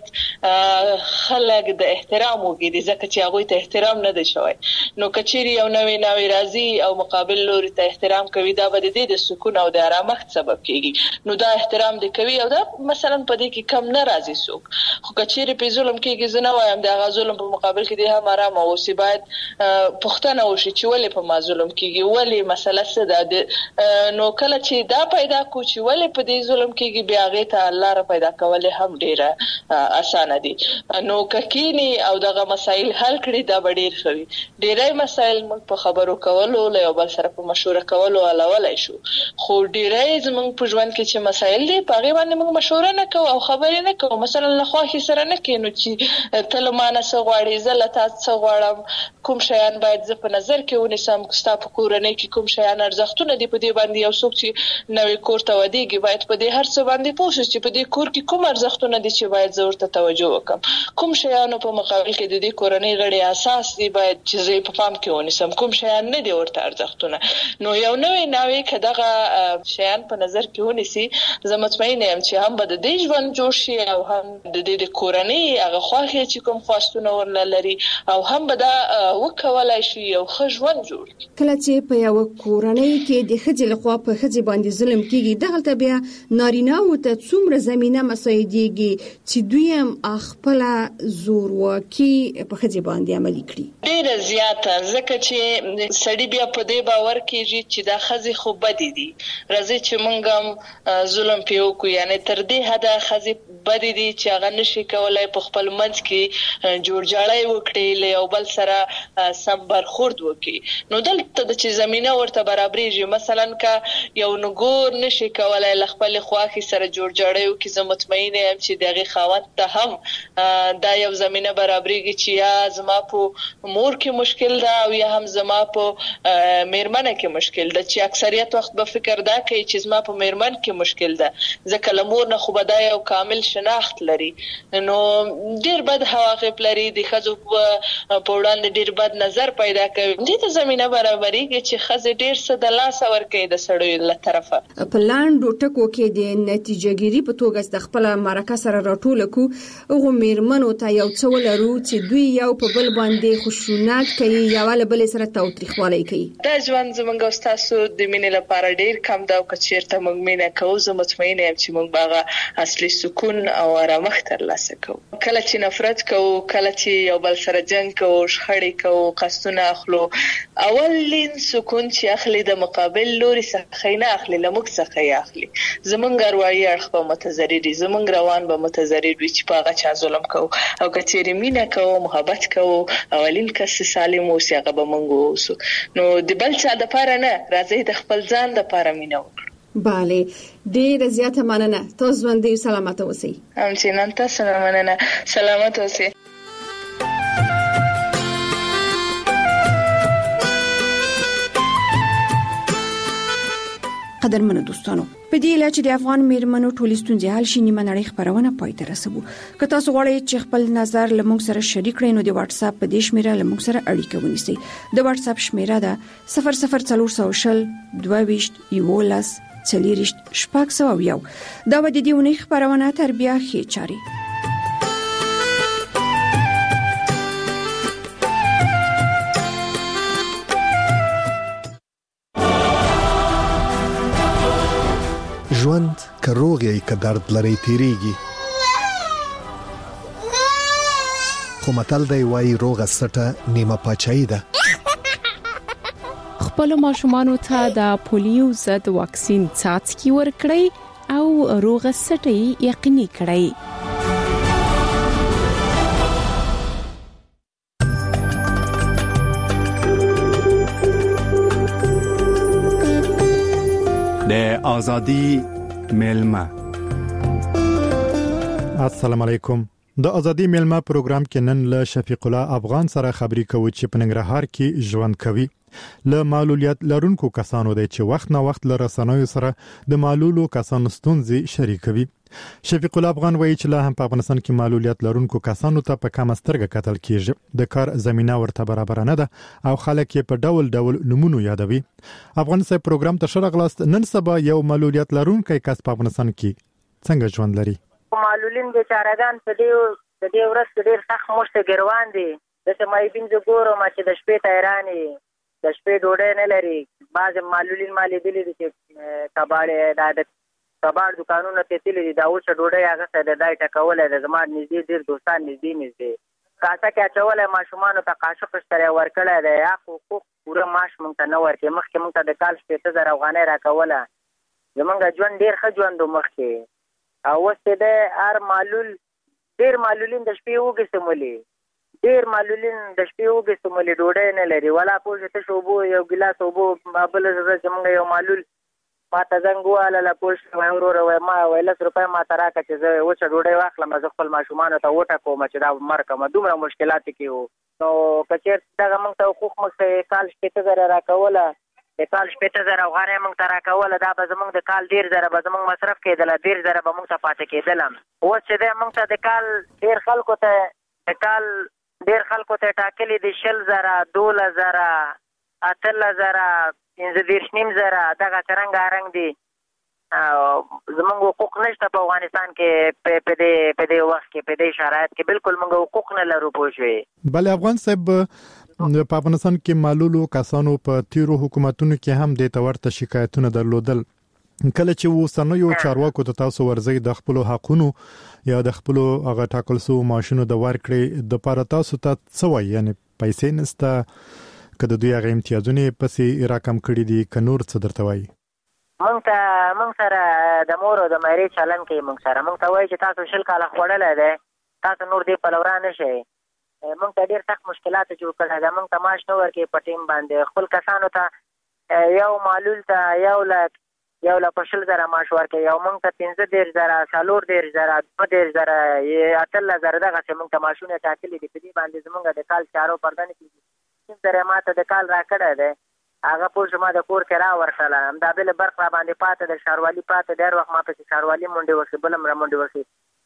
اکثریت خلک د احترام وګړي ځکه چې هغه ته احترام نه دی شوی نو کچيري یو نوې راځي او مقابل لوري ته احترام کوي دا به د سکون او د آرامښت سبب کیږي نو دا احترام دی کوي او دا مثلا په دې کې کم نه راځي څوک خو کچيري په ظلم کېږي زنه وایم دا ظلم په مقابل کې دی هم آرام او سی باید پښتنه وشي چې ولې په ما ظلم کېږي ولې مسله څه ده نو کله چې دا پیدا کو چې ولې په دې ظلم کېږي بیا غي ته الله را پیدا کول هم ډیره اسانه دي نو ککینی او دغه مسائل حل کړي دا ډیر خوي ډیرای مسائل موږ په خبرو کولو له یو بل سره په مشوره کولو علاوه شو خو ډیرای زموږ په ژوند کې چې مسائل دي په غي باندې موږ مشوره نه کوو او خبرې نه کوو مثلا له خواخي سره نه کینو چې تل مانه څه غواړي زلته څه غواړم کوم شیان باید زه په نظر کې ونیسم ستا په کورنۍ کې کوم شیان ارزښتونه دي په دې باندې یو څوک چې نوې کور ته ودیږي باید په دې هر څه باندې پوه شي چې په دې کور کې کوم ارزښتونه دي چې باید زه ورته توجه وکم کوم شیانو په مقابل کې د دې کورنۍ غړي اساس دي باید چې زه په پام کې ونیسم کوم شیان نه دي ورته ارزښتونه نو یو نوې کداغه شیان په نظر کې ونیسي زه مطمئن یم چې هم به د دې ژوند جوړ شي او هم د دې کورنۍ هغه خواخي چې کوم خواستونه ورلري او هم به دا وکولای شي یو ښه ژوند جوړ کله چې په یو کورنۍ کې د خځې لخوا په خځې باندې ظلم کیږي دغه بیا نارینه او ته څومره زمينه مساعدېږي چې دوی هم خپل زورواکي په خځې باندې عملي کړي ډیره زیاته ځکه چې سړی بیا په دې باور کېږي چې دا خځې خو بدې دي راځي چې موږ هم ظلم پیو کو یعنی تر دې حده خځې بدې دي چې هغه نشي کولای په خپل منځ کې جوړجاړی وکړي له یو بل سره سم برخورد وکړي نو دلته د چې زمينه ورته برابرېږي مثلا کا یو نګور نشي کولای خپل خواخي سره جوړجاړی وکړي زه مطمئن یم چې دغه خاوند ته هم دا یو زمينه برابرېږي چې یا زما په مور کې مشکل ده او یا هم زما په میرمنه کې مشکل ده چې اکثریت وخت به فکر دا کوي چې زما په میرمن کې مشکل ده ځکه لمور نه خو به دا یو کامل شناخت لري نو ډیر بد حواقب لري د خزو په وړاندې ډیر بد نظر پیدا کوي دې ته زمينه برابرېږي چې خزه ډیر څه د لاس ورکې د سړیو له طرفه په لاندو ټکو کې د نتیجهګيري په توګه د خپل مرکه سره راټول کو هغه میرمنو ته یو څه ولرو چې دوی یو په بل باندې خشونت کوي یا ول بل سره توتریخوالي کوي دا ژوند زمونږ استادو د مینې لپاره ډیر کم دا او کچیرته موږ مینه کوو زه مطمئنه یم چې موږ باغه اصلي سکون او آرامښت ترلاسه کوو کله چې نفرت کوو کله چې یو بل سره جنگ کوو شخړې کوو قصدونه اخلو اولین سکون چې اخلي د مقابل لوري څخه نه اخلي لموږ څخه یې اخلي زمونږ اروایي اړخ په متضرر دي زمونږ روان به متضرر وي چې باغه چا ظلم کوو او کچېرې مینه کوو محبت کوو اولین کس سالم اوسي هغه به موږ اوسو نو د بل چا د پاره نه راځي د خپل ځان د پاره مینه وکړو bale ډیر زیاته مننه تاسو باندې سلامت اوسئ همچنان تاسو مننه سلامت اوسئ قدرمنو دوستانو په دې لاره چې د افغان میرمنو ټولې ستونزې حل شي نیمه نړۍ خبرونه پای ته رسوو که تاسو غواړئ چې خپل نظر له موږ سره شریک کړئ نو د واتس اپ په دې شمیره له موږ سره اړیکه ونیسئ د واتس اپ شمیره ده 00400 22 11 40 شپږ دا به د دې ونې خبرونه تر بیا ښې چاري ژوند که روغ یې که درد لري تیریږي خو متل دی وایي روغه سټه نیمه پاچاهي ده خپل ماشومانو ته د پولیو ضد واکسین څاڅکي ورکړئ او روغه سټه یقیني کړئ د ازادي میلمه السلام علیکم د ازادي میلمه پروګرام کې نن له شفیق الله افغان سره خبري کوو چې په ننګرهار کې ژوند کوي له معلولیت لرونکو کسانو د چې وخت نه وخت له رسنیو سره د معلولو کسانو ستونزې شریکوي شفیق الله افغان وایي چې لا هم په افغانستان کې معلولیت لرونکو کسانو ته په کم سترګه کتل کیږي د کار زمينه ورته برابر نه ده او خلک یې په ډول ډول نمونه یادوي افغان سره پروګرام ته شرغلاست نن سبا یو معلولیت لرونکي کس په افغانستان کې څنګه ژوند لري معلولین بیچارهګان په دې ورځ ډېر سخت مشته ګروان دي د سمایبین د ګورو ما چې د شپې تیرانی د شپې ډوډۍ نه لري بعض معلولین مالې دي چې کباړې د کباړ دکانونو ته تللي دا اوس ډوډۍ هغه څه د دای ټکولې د زما نږدې ډېر دوستان نږدې کاسه کې اچولې ماشومان ته قاشق سره ورکړل دی یا حقوق پوره معاش مونږ ته نه ورکې مخکې مونږ ته د کال 15000 افغانۍ راکوله زمونږ ژوند ډېر ښه ژوند مخکې او اوس د هر معلول ډېر معلولین د شپې وګسمولي ډېر معلولین د شپې وګسمولي ډوډۍ نه لري ولا پوجا ته شوبو یو ګلاس وبو بل زمونږ یو معلول ما ته زنګ واله لا پوښ وای ما وای 10 روپۍ ما ته راکړه چې زه اوس ډوډۍ واخلم زه خپل ماشومان ته وټه کوم چې دا مرکه دومره مشکلات کې وو نو کچیر دا موږ ته حقوق مخ کال 15000 راکوله د کال 15000 افغانۍ موږ ته راکوله دا به زموږ د کال 10000 به زموږ مصرف کېدل 10000 به موږ ته پاتې کېدل اوس چې د موږ ته د کال ډیر خلکو ته ټاکلي دي 10000 12000 8000 15,000 دغه څنګه رنګ دي زموږ حقوق نشته په افغانستان کې په دې وخت کې په دې شرایط کې بالکل موږ حقوق نه لرو پوښوي بل افغان صاحب په افغانستان کې معلولو کسانو په تیرو حکومتونو کې هم د تورته شکایتونه درلودل کله چې وسنیو چارواکو ته تاسو ورځي د خپل حقونو یا د خپل هغه ټاکل سو ماشینو د ورکړې د پاره تاسو ته څه وایي یعنی پیسې نسته کله دوی هغه امتیازونه پسې راکم کړی دي ک نور څه درته وایي موږ سره د مور او د مېرې چلن کې موږ ته وایي چې تاسو شل کاله خوړلای دی تاسو نور دې په لورا نشئ موږ ته ډېر سخت مشکلات جوړ کړل دا موږ ته معاش نه ورکې په ټیم باندې خپل کسانو ته یو معلول ته یو لا په 10000 معاش ورکې یو موږ ته 15000 40000 8000 دغه څه موږ ته معاشونه ټاکلي دي په دې باندې زموږ د کال چارو پردان کې سره ماته د کال راکړه ده هغه پوه ما د کور کې را ورسله دا بل برخه باندې پاته د شاروالي پاته ډېر وخت ما په شاروالي مونډه وکړه بلم را مونډه وکړه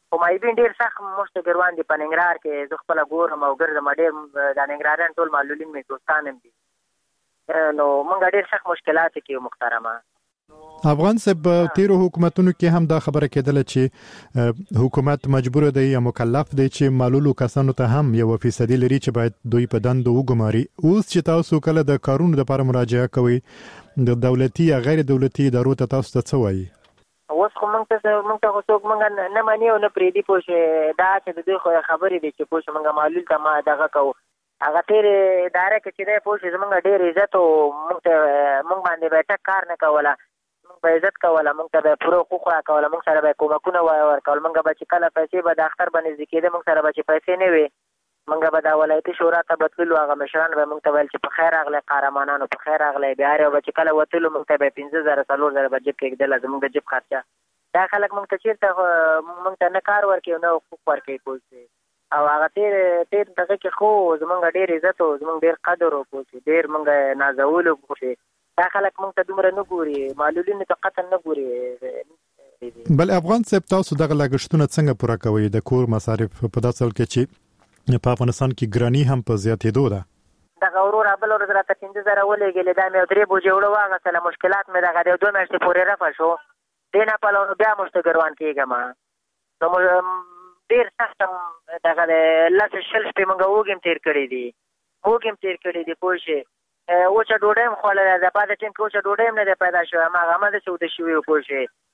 خو مایبین ډیر سخت مشتګروان دي په ننګرهار کې زه خپل ګورم او ګرځم ډیر د ننګرهاریان ټول معلولین مې دوستان هم دي نو موږ ډیر سخت مشکلات کې محترمه افغان صاحب تیرو حکومتونو کې هم دا خبره کېدله چې حکومت مجبور دی یا مکلف دی چې معلولو کسانو ته هم 1% لري چې باید دوی په دندو وګماري. اوس چې تاسو کله د کارونو لپاره مراجعه کوئ د دولتي یا غیر دولتي ادارو ته تاسو ته څه وایي؟ اوس خو موږ ته څوک موږ نه مني او نه پرېږدي پوه شوې دا چې د دوی خو خبرې دي چې پوه شوې موږ معلول ته ما دغه کوو هغه تېرې اداره کې چې دی پوه شوې زموږ ډېر عزت او موږ باندې به ټک کار نه کوله موږ به عزت کوله موږ ته به پوره حقوق راکوله موږ سره به کومکونه ورکول موږ به چې کله پیسې به د اختر به نږدې کېده موږ سره به چې پیسې نه وي موږ به دا ولایتي شورا ته به تللو هغه مشران به موږ ته ویل چې په خیر راغلی قهرمانانو په خیر راغلی بیا هر یو به چې کله وتلو موږ ته به 15,000 4,000 به جیب کې کېدله زموږ د جیب خرچه دا خلک موږ ته چېرته موږ ته نه کار ورکوي نه حقوق ورکوي پوه شوې او هغه تېر دغه کې خو زموږ ډېر عزت او زموږ ډېر قدر و پوه شوې ډېر موږ نازولو پوه شوې دا خلک موږ ته دومره نه ګوري معلولینو ته قطعا نه ګوري. بل افغان صاحب تاسو دغه لګښتونه څنګه پوره کوئ د کور مصارف په داسې حال کې چې په افغانستان کې ګراني هم په زیاتېدو ده دغه ورور بل ورځ راته 15,000 ولېږلې دا مې 3 بوجې وړه واغېستله مشکلات مې دغه د 2 میاشتې پورې رفع شو دې نه پلو بیا مشتګروان کېږم نو ډېر سخت دغه د 10 شپې موږ وږي تېر کړي دي پوه شوې وچه ډوډۍ هم خوړلی ده بعد ټیم کې وچه ډوډۍ هم نه دی پیدا شوی هماغه همداسې وده شوي وو پوه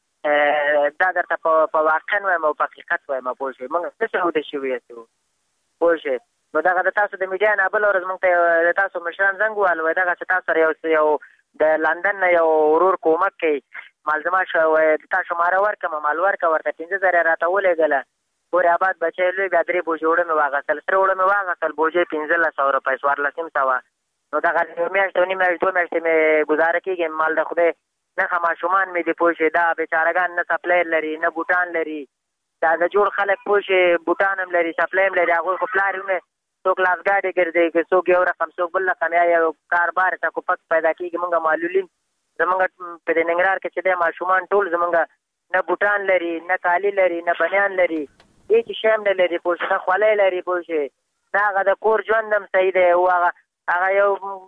شوې دا درته په واقع وایم او په حقیقت وایم پوه شوې موږ داسې وده شوي یاستو پوه شوې نو دغه د تاسو د میډیا نه بله ورځ موږ ته د تاسو مشران زنګ ووهل وایي دغسې تاسو سره یو د لندن نه یو ورور کومک کوي مالزما شو وایي تا شماره ورکړم مال ورکړه ورته 15,000 راته ولېږله پورې آباد بچی لوی بیا 3 بوجې اوړه مې واغېستل سره اوړه مې واغېستل بوجې 1500 روپۍ 1400 نو دغه میاشت او نیم میاشت 2 میاشتې مې ګزاره کېږي مال د خدای نښه ماشومان مې دي پوه شوې دا بېچارهګان نه سپلیر لري نه بوټان لري دا د جوړ خلک پوه شوې بوټان هم لري سپلی هم لري هغوی خو پلار یې څوک لاسګاډې ګرځي څوک یو رقم څوک بل رقم یا یو کاربار ته کوپک پیدا کېږي موږ معلولین زموږ په دې ننګرهار کې چې دی ماشومان ټول زموږ نه بوټان لري نه کالي لري نه بنیان لري هېڅ شی هم نه لري پوه شوې نه خولۍ لري پوه شوې نه هغه د کور ژوند هم صحیح دی او هغه یو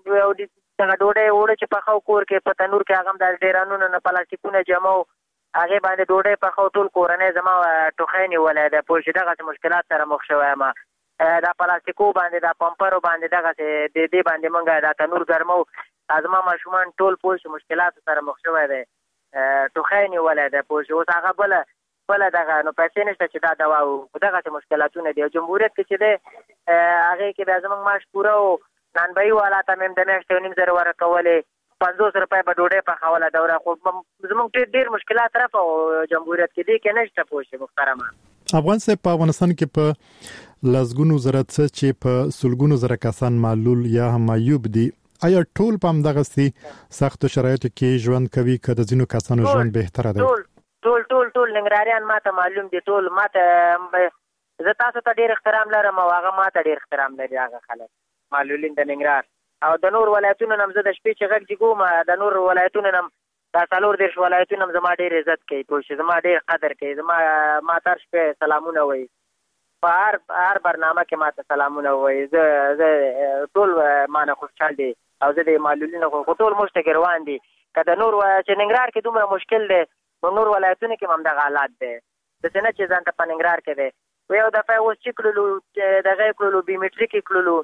دغه ډوډۍ اوړه چې پخو کور کې په تنور کې هغه هم د ډیرانونو نه پلاستیکونه جمع و هغې باندې ډوډۍ پخو ټول کورنۍ زما ټوخی نیولی ده پوه شوې دغسې مشکلات سره مخ شوی یم دا پلاستیکو باندې دا پمپرو باندې دغسې د دې باندې موږ دا تنور ګرمو زما ماشومان ټول پوه شو مشکلاتو سره مخ شوی دی ټوخی نیولی ده پوه شو اوس هغه بله دغه نو پیسې نشته چې دا دوا و دغسې مشکلاتونه دي او جمهوریت کې چې دی هغې کې بیا زموږ معاش پوره و نانبایي والا ته مې هم د میاشتې 9,000 ورکولې 50 روپۍ به ډوډۍ پخوله دوره خو زموږ ډېر مشکلات رفع و جمهوریت کې دې کې نشته پوه شوې محترمه افغان صاحب په افغانستان کې په لسګونو زره څه چې په سلګونو زره کسان معلول یا هم معیوب دي آیا ټول په همدغسې سختو شرایطو کې ژوند کوي که د ځینو کسانو ژوند بهتره دی؟ ټول ننګرهاریان ما ته معلوم دي ټول ما ته زه تاسو ته ډېر احترام لرم او هغه ما ته ډېر احترام لري هغه خلک معلولین د ننګرهار او د نور ولایتونو نه هم زه د شپې چې غږ جګوم د نور ولایتونو نه هم دا 4 ولایتونه هم زما ډېر عزت کوي پوه شوې زما ډېر قدر کوي ما تر شپې سلامونه وایي په هر برنامه کې ما ته سلامونه وایي زه ټول ما نه خوشحال دي او زه د معلولینو خو ټول مشتګروان دي که د نور چې ننګرهار کې دومره مشکل دی نو نور ولایتونو کې هم همدغه حالات دی داسې نه چې ځان ته په ننګرهار کې دی یو دفعه اوس چې کړلو دغه یې کړلو بیومیټریک یې کړلو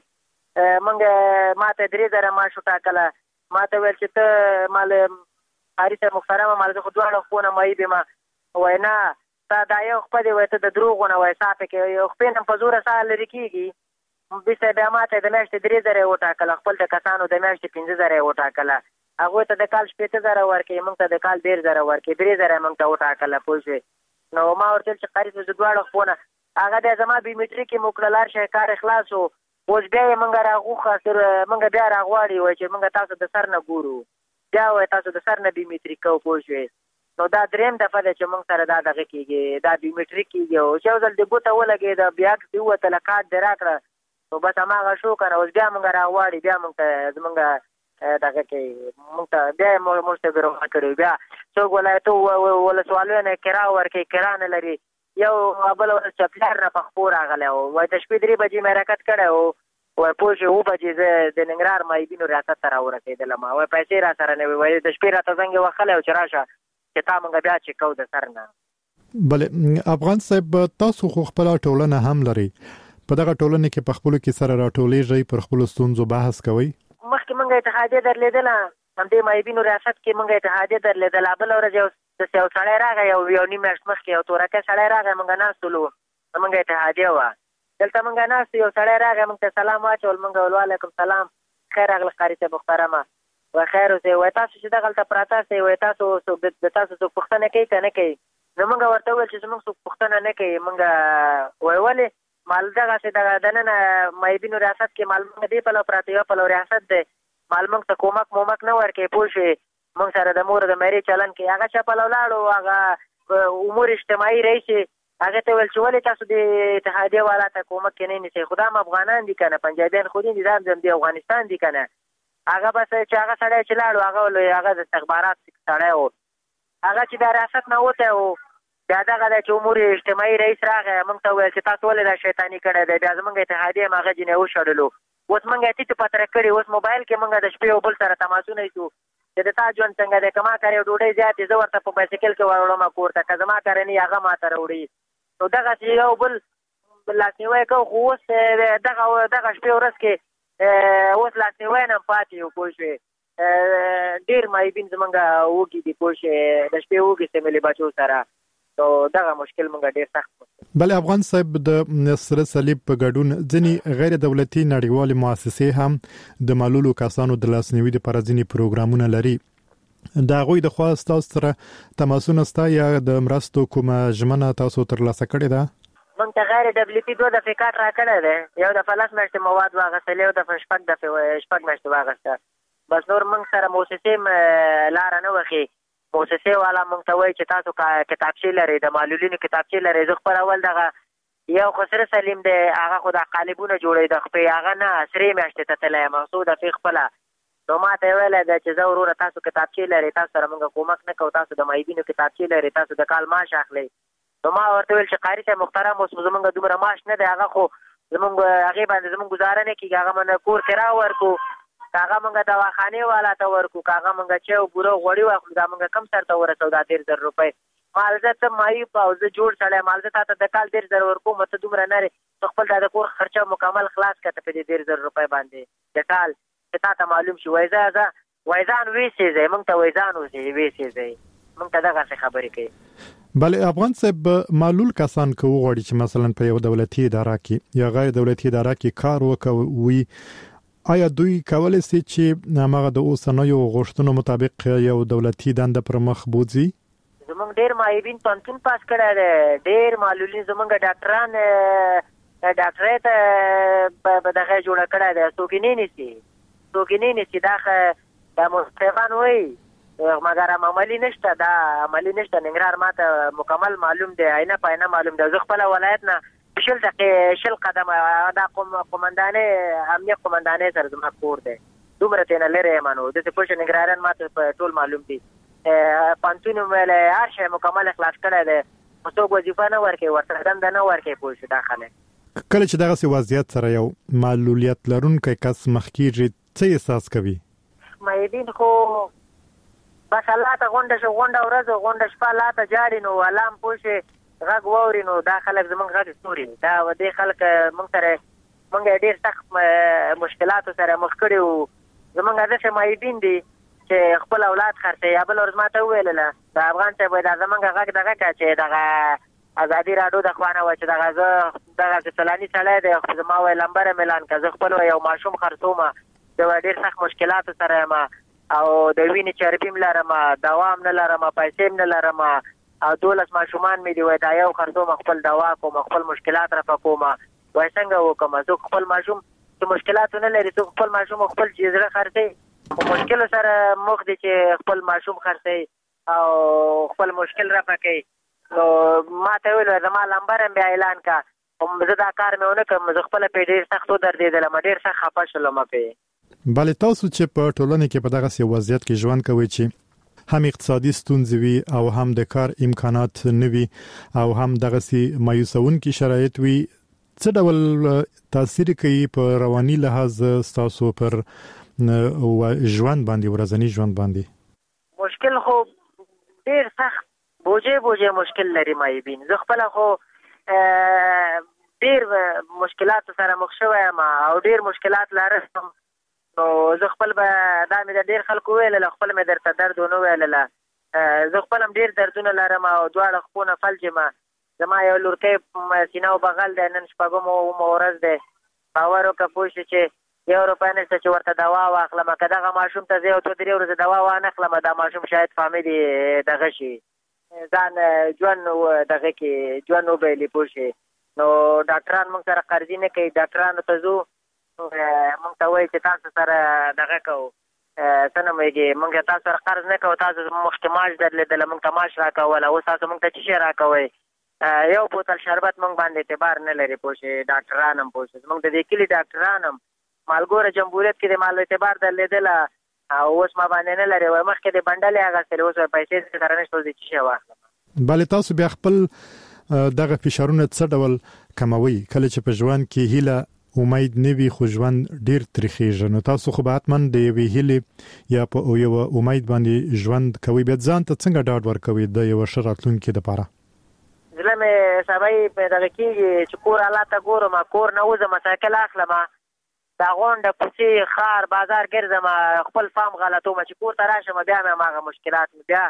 موږ ما ته 3,000 معاش وټاکله ما ته ویل چې ته مال قاري صاحب محترمه مال زه خو دواړه خونه معیب یم وایي نه تا دا یو خپه دی وایي ته د دروغو نه وایي ساه پکې یو خپې نه په زوره ساه لرې کېږي بیسه بیا ما ته د میاشتې 3,000 یې وټاکله خپل د کسانو د میاشتې 15,000 یې وټاکله هغوی ته د کال 15,000 ورکوي موږ ته د کال 1,000 ورکوي 3,000 یې موږ ته وټاکله پوه شوې نو ما ورته ویل چې قاري صاحب زه دواړه خونه هغه دی زما بیومیټریک یې مو کړل هر شی کار خلاص و اوس بیا یې موږ راغوښه موږ بیا راغواړي وایي چې موږ تاسو د سر نه ګورو بیا وایي تاسو د سر نه بیومیټریک کوو پوه شوې نو دا درېیم دفعه ده چې موږ سره دا دغه کېږي دا بیومیټریک کېږي او چې یو ځل د ګوته ولګېده بیا عکس دې ووتله کارت دې راکړه نو بس هماغه شو که نه اوس بیا موږ راغواړي بیا موږ ته زموږ دغه کوي موږ ته بیا یې موږ ته بیروغه کړي بیا څوک ولایتو ولسوالیو نه کرا ورکوي کرا نه لري یو بل ورځ چپلار نه په خپور راغلی وای د شپې 3 بجې مې حرکت کړی وای پوه شو 2 بجې زه د ننګرهار مایبینو ریاست ته راورسېدلم وای پیسې را سره نه وي وای د شپې راته زنګ وهلی چې راشه چې تا موږ بیا چې کو د سر نه. بله افغان صاحب تاسو خو خپل ټولنه هم لري په دغه ټولنه کې په خپل کې سره راټولېږئ پر خپل ستونزو بحث کوئ. مخکې موږ اتحادیه درلیدله همدې مایبینو ریاست کې موږ اتحادیه درلیدله بله ورځ یو سړی راغی یو نیم میاشت مخکې یو تورکی سړی راغی موږ ناست ولو موږ اتحادیه وه دلته موږ ناست یو سړی راغی موږ ته سلام واچول موږ وعلیکم سلام خیر راغلی قاري صاحب محترمه وای خیر اوسئ وای تاسو چې دغلته پراته یاستئ وای تاسو د تاسو څوک پوښتنه کوي که نه کوي نو موږ ورته وویل چې زموږ څوک پوښتنه نه کوي موږ وای ولې مال دغسې دننه مایبینو ریاست کې مال موږ دې پلو پراته یو پلو ریاست دی مال موږ ته کومک نه ورکوي پوه شوې موږ سره د مور د مېرې چلن کوي هغه چا پلو لاړو هغه امور اجتماعي رئیس هغه ته ویل چې ولې تاسو د اتحادیه والا ته کومک کې نه نیسئ خو دا هم افغانان دي که نه پنجابیان خو دي دا هم د افغانستان دي که نه هغه بس چې هغه سړی چې لاړو هغه د استخبارات سړی و هغه چې د ریاست نه وتی و بیا دغه دی چې امور اجتماعي رئیس راغی موږ ته وویل چې تاسو ولې دا شیطاني کړی دی بیا زموږ اتحادیه هم هغه جینۍ وشړلو اوس موږ یې ټیټ پتره کړي اوس موبایل کې موږ د شپې یو بل سره تماسونه ایسو چې د تا ژوند څنګه دی که ما کار یو ډوډۍ زیات زه ورته په بایسکل کې وروړم کور ته که زما کار نه هغه ما ته راوړي نو دغسې یو بل لاسنیوی کوو خو اوس دغه شپې ورځ کې اوس لاسنیوی نه هم پاتې یو پوه شوې ډېر مایبین زمونږ وږي دي پوه شوې د شپې وږي سیملي بچو سره نو دغه مشکل مونږ ډېر سخت بله افغان صاحب د سره صلیب په ګډون ځینې غیر دولتي نړیوالې مؤسسې هم د معلولو کسانو د لاسنیوي لپاره ځینې پروګرامونه لري د هغوی د خوا ستاسو سره تماسونه شته یا د مرستو کومه ژمنه تاسو ترلاسه کړې ده؟ موږ ته غیر دولتي 2 دفعې کارت راکړی دی یو دفعه 10 میاشتې مواد واخیستل یو دفعه 6 میاشتې واخیسته بس نور موږ سره موسسې لاره نه وښي موسسې والا موږ ته وایي چې تاسو کتابچې لرئ د معلولینو کتابچې لرئ زه خپل اول دغه یو خسره سلیم دی هغه خو د قالبونه جوړوي د خپې هغه نه 3 میاشتې ته تللی یم څو دفعې خپله نو ما ته یې ویلی ده چې زه وروره تاسو کتابچې لرئ تاسو سره موږ کومک نه کوو تاسو د معیبینو کتابچې لرئ تاسو د کال معاش اخلئ نو ما ورته ویل چې قاري صاحب محترم اوس زموږ دومره معاش نه دی هغه خو زموږ هغې باندې زموږ ګزاره نه کېږي هغه من کور کرا ورکو کاغه موږ دواخانې والا ته ورکو کاغه موږ چې بوره غوړي واخلو دا موږ کم سر ته ورسو دا 13000 روپۍ مالزه ته مایوب او زه جوړ سړی مالزه ته د کال 13000 ورکو مته دومره نه خپل د کور خرچه مکمل خلاص کړه په دې 13000 روپۍ باندې د کال چې تا ته معلوم شي وایزه وایزان وېسې موږ ته وایزان وېسې موږ ته دغه خبرې کوي بله افغان صاحب معلول کسان که وغواړي چې مثلا په یو دولتي اداره کې یا غیر دولتي اداره کې کار وکوي آیا دوی کولای شي چې هغه د اوسنیو غوښتنو مطابق یو دولتي دنده پر مخ بوځي؟ زمونږ ډېر معیبین پنتون پاس کړی دی ډېر معلولین زمونږ ډاکټران ډاکټرۍ ته په دغه جوړه کړی دی څوک یې نه نیسي دا مستفان وایي مګر عملي نشته دا عملي نشته ننګرهار ماته مکمل معلوم دی عینه په عینه معلوم دی زه خپله ولایت نه 10 قدمه دا قومندانې امنیه قومندانې سره زما کور دی دومره ترېنه لرې یم نو داسې پوه شه ننګرهاریان ماته ټول معلوم دي پوهنتون ویلی هر شی مکمل اخلاص کړی دی خو څوک وظیفه نه ورکوي ورسره دنده نه ورکوي پوه شو دا خلک کله چې دغسې وضعیت سره یو معلولیت لرونکی کس مخ کېږي څه احساس کوي؟ معیبین خو بس الله ته غونډه ورځ غونډه شپه الله ته جاړي نو الله هم پوه شي غږ واوري نو دا خلک زمونږ غږ ستوري دا دې خلک موږ سره موږ ډېر سخت مشکلاتو سره مخ کړي وو زمونږ داسې معیبین دي چې خپل اولاد خرڅوي یا بل ورځ ما ته وویلله د افغان صاحب وایي دا زمونږ غږ دغه کړه چې دغه ازادي راډیو د خوا نه وایي چې دغه زه دغسې فلاني سړی دی خو زما وایي لمبره مې اعلان کړه زه خپل یو ماشوم خرڅوم زه ډېر سخت مشکلاتو سره یم او د وینې چربي م لرم دوا م نه لرم پیسې م نه لرم او 12 ماشومان مې دي وایي دا یو خرڅوم خپل دوا کوم خپل مشکلات رفع کوم وایي څنګه وکړم څوک خپل ماشوم چې مشکلاتو نه لري څوک خپل ماشوم خپل زړه خرڅوي خو مشکلو سره مخ دي چې خپل ماشوم خرڅوي او خپل مشکل رفع کوي نو ما ته ویل زما لمبر هم بیا اعلان کړه زه دا کار مې ونه کړم زه خپله پرې ډېر سخت ودرېدلم ډېر سخت خفه شولم پرې بله تاسو چې په ټولنه کې په دغسې وضعیت کې ژوند کوئ چې هم اقتصادي ستونزې وي او هم د کار امکانات نه وي او هم دغه سي مایوسونکي شرایط وي، څه ډول تاثیر کوي په رواني لحاظ تاسو پر ژوند باندې، ورځنی ژوند باندې؟ مشکل خو ډیر سخت بوجه مشکل لري مایبین. زه خپل خو ډیر مشکلات سره مخ شوم او ډیر مشکلات لرم، نو زه خپل به دا مې د ډیر خلکو ویل خپل مې درته درد ونه ویل، زه خپل هم ډیر دردونه لرم او دواړه خپونه فلجم. زما یو لورکۍ سینه او بغل دی، نن شپږم ورځ دی. باور وکړه پوه شې چې 1 روپۍ نشته چې ورته دوا واخلم. که دغه ماشوم ته زه یو 2-3 ورځې دوا وانه خلم، دا ماشوم شاید فامیلي دغه شي ځان ژوند دغه کې ژوند وبیلي پوه شې. نو ډاکټران موږ سره قرضې نه کوي، ډاکټرانو ته ځو موږ ته وایي چې تاسو سره دغه کوو څه نومېږي، موږ تاسو سره قرض نه کوو، تاسو مخکې معاش درلېدله موږ ته معاش راکول، اوس تاسو موږ ته څه شی راکوئ؟ یو بوتل شربت موږ باندې اعتبار نه لري پوه شې. ډاکټران هم پوه شې زموږ د دې کلي ډاکټران هم مالګوره جمهوریت کې د مال اعتبار درلېدله او اوس ما باندې نه لري، وایي مخکې د بنډلې اخیستلې، اوس پیسې سره نشته، اوس د څه شی واخلم. بله تاسو بیا خپل دغه فشارونه څه ډول کموي کله چې په ژوند کې هیله امید نه وي خو ژوند ډیر تریخیږي؟ نو تاسو خو به حتمن د یوې هیلې یا په یو امید باندې ژوند کوي، بیا ځان ته څنګه ډاډ ورکوي د یو ښه راتلونکي لپاره؟ زړه مې سبای په دغه کېږي چې کور حالات ته ګورم، کور نه وځم، سایکل اخلم، دا غونډه کوڅې ښار بازار ګرځم، خپل فام غلطوم چې کور ته راشم بیا مې هماغه مشکلات بیا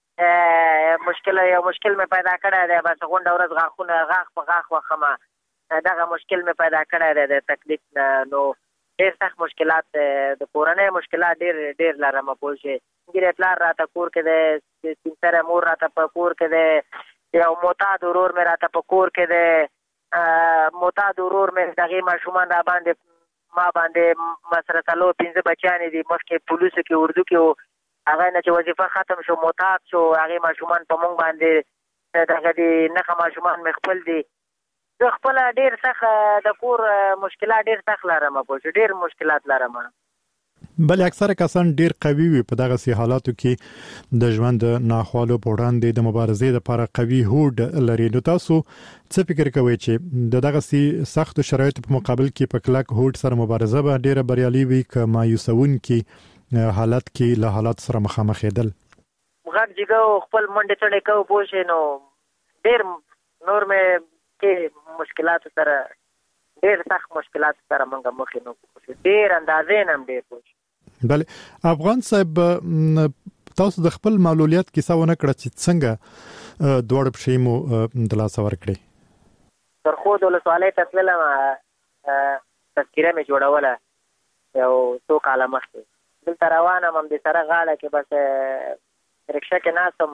یو مشکل مې پیدا کړی دی، بس غونډه ورځ غاښونه غاښ په غاښ وخم، دغه مشکل مې پیدا کړی دی د تکلیف نه. نو ډېر سخت مشکلات د کورنۍ مشکلات ډېر لرم پوه شې. ګیرې پلار راته کور کې دی، سپین سره مور راته په کور کې دی، یو معتاد ورور مې راته په کور کې دی، معتاد ورور مې دغې ماشومان را باندې ما باندې سره 4-5 بچیانې دي، مخکې پولیسو کې اردو کې و، هغه نه چې وظیفه ختم شو معتاد شو، هغې ماشومان په مونږ باندې دغه دي نښه ماشومان مې خپل دي. زه خپله ډېر سخت د کور مشکلات ډېر سخت لرم پوه شو، ډېر مشکلات لرم. بل اکثره کسان ډیر قوي وي په دغه سي حالاتو کې د ژوند ناخوالو په وړاندې د مبارزې لپاره قوي هوډ لري. نو تاسو څه فکر کوئ چې دغه سي سخت شرایطو په مقابل کې په کلک هوډ سره مبارزه به ډیره بریالي وي که مایوسونکي حالت کې له حالات سره مخامخ کېدل؟ غږ جګو خپل منډه چړې کو پوه شې. نو ډیر نور مې کې مشکلات سره ډیر سخت مشکلات سره مونږ مخ نه کوو، ډیر اندازې نم ډیر پوه. بله افغان صاحب تاسو د خپل معلولیت کیسه ونه کړه چې څنګه دوړ پښې مو د لاس ورکړي؟ تر خو د ولسوالۍ ته تللم، تذکره مې جوړوله یو 2 کاله مخکې، دلته روانم هم د سره غاړه کې بس رکشه کې ناست وم،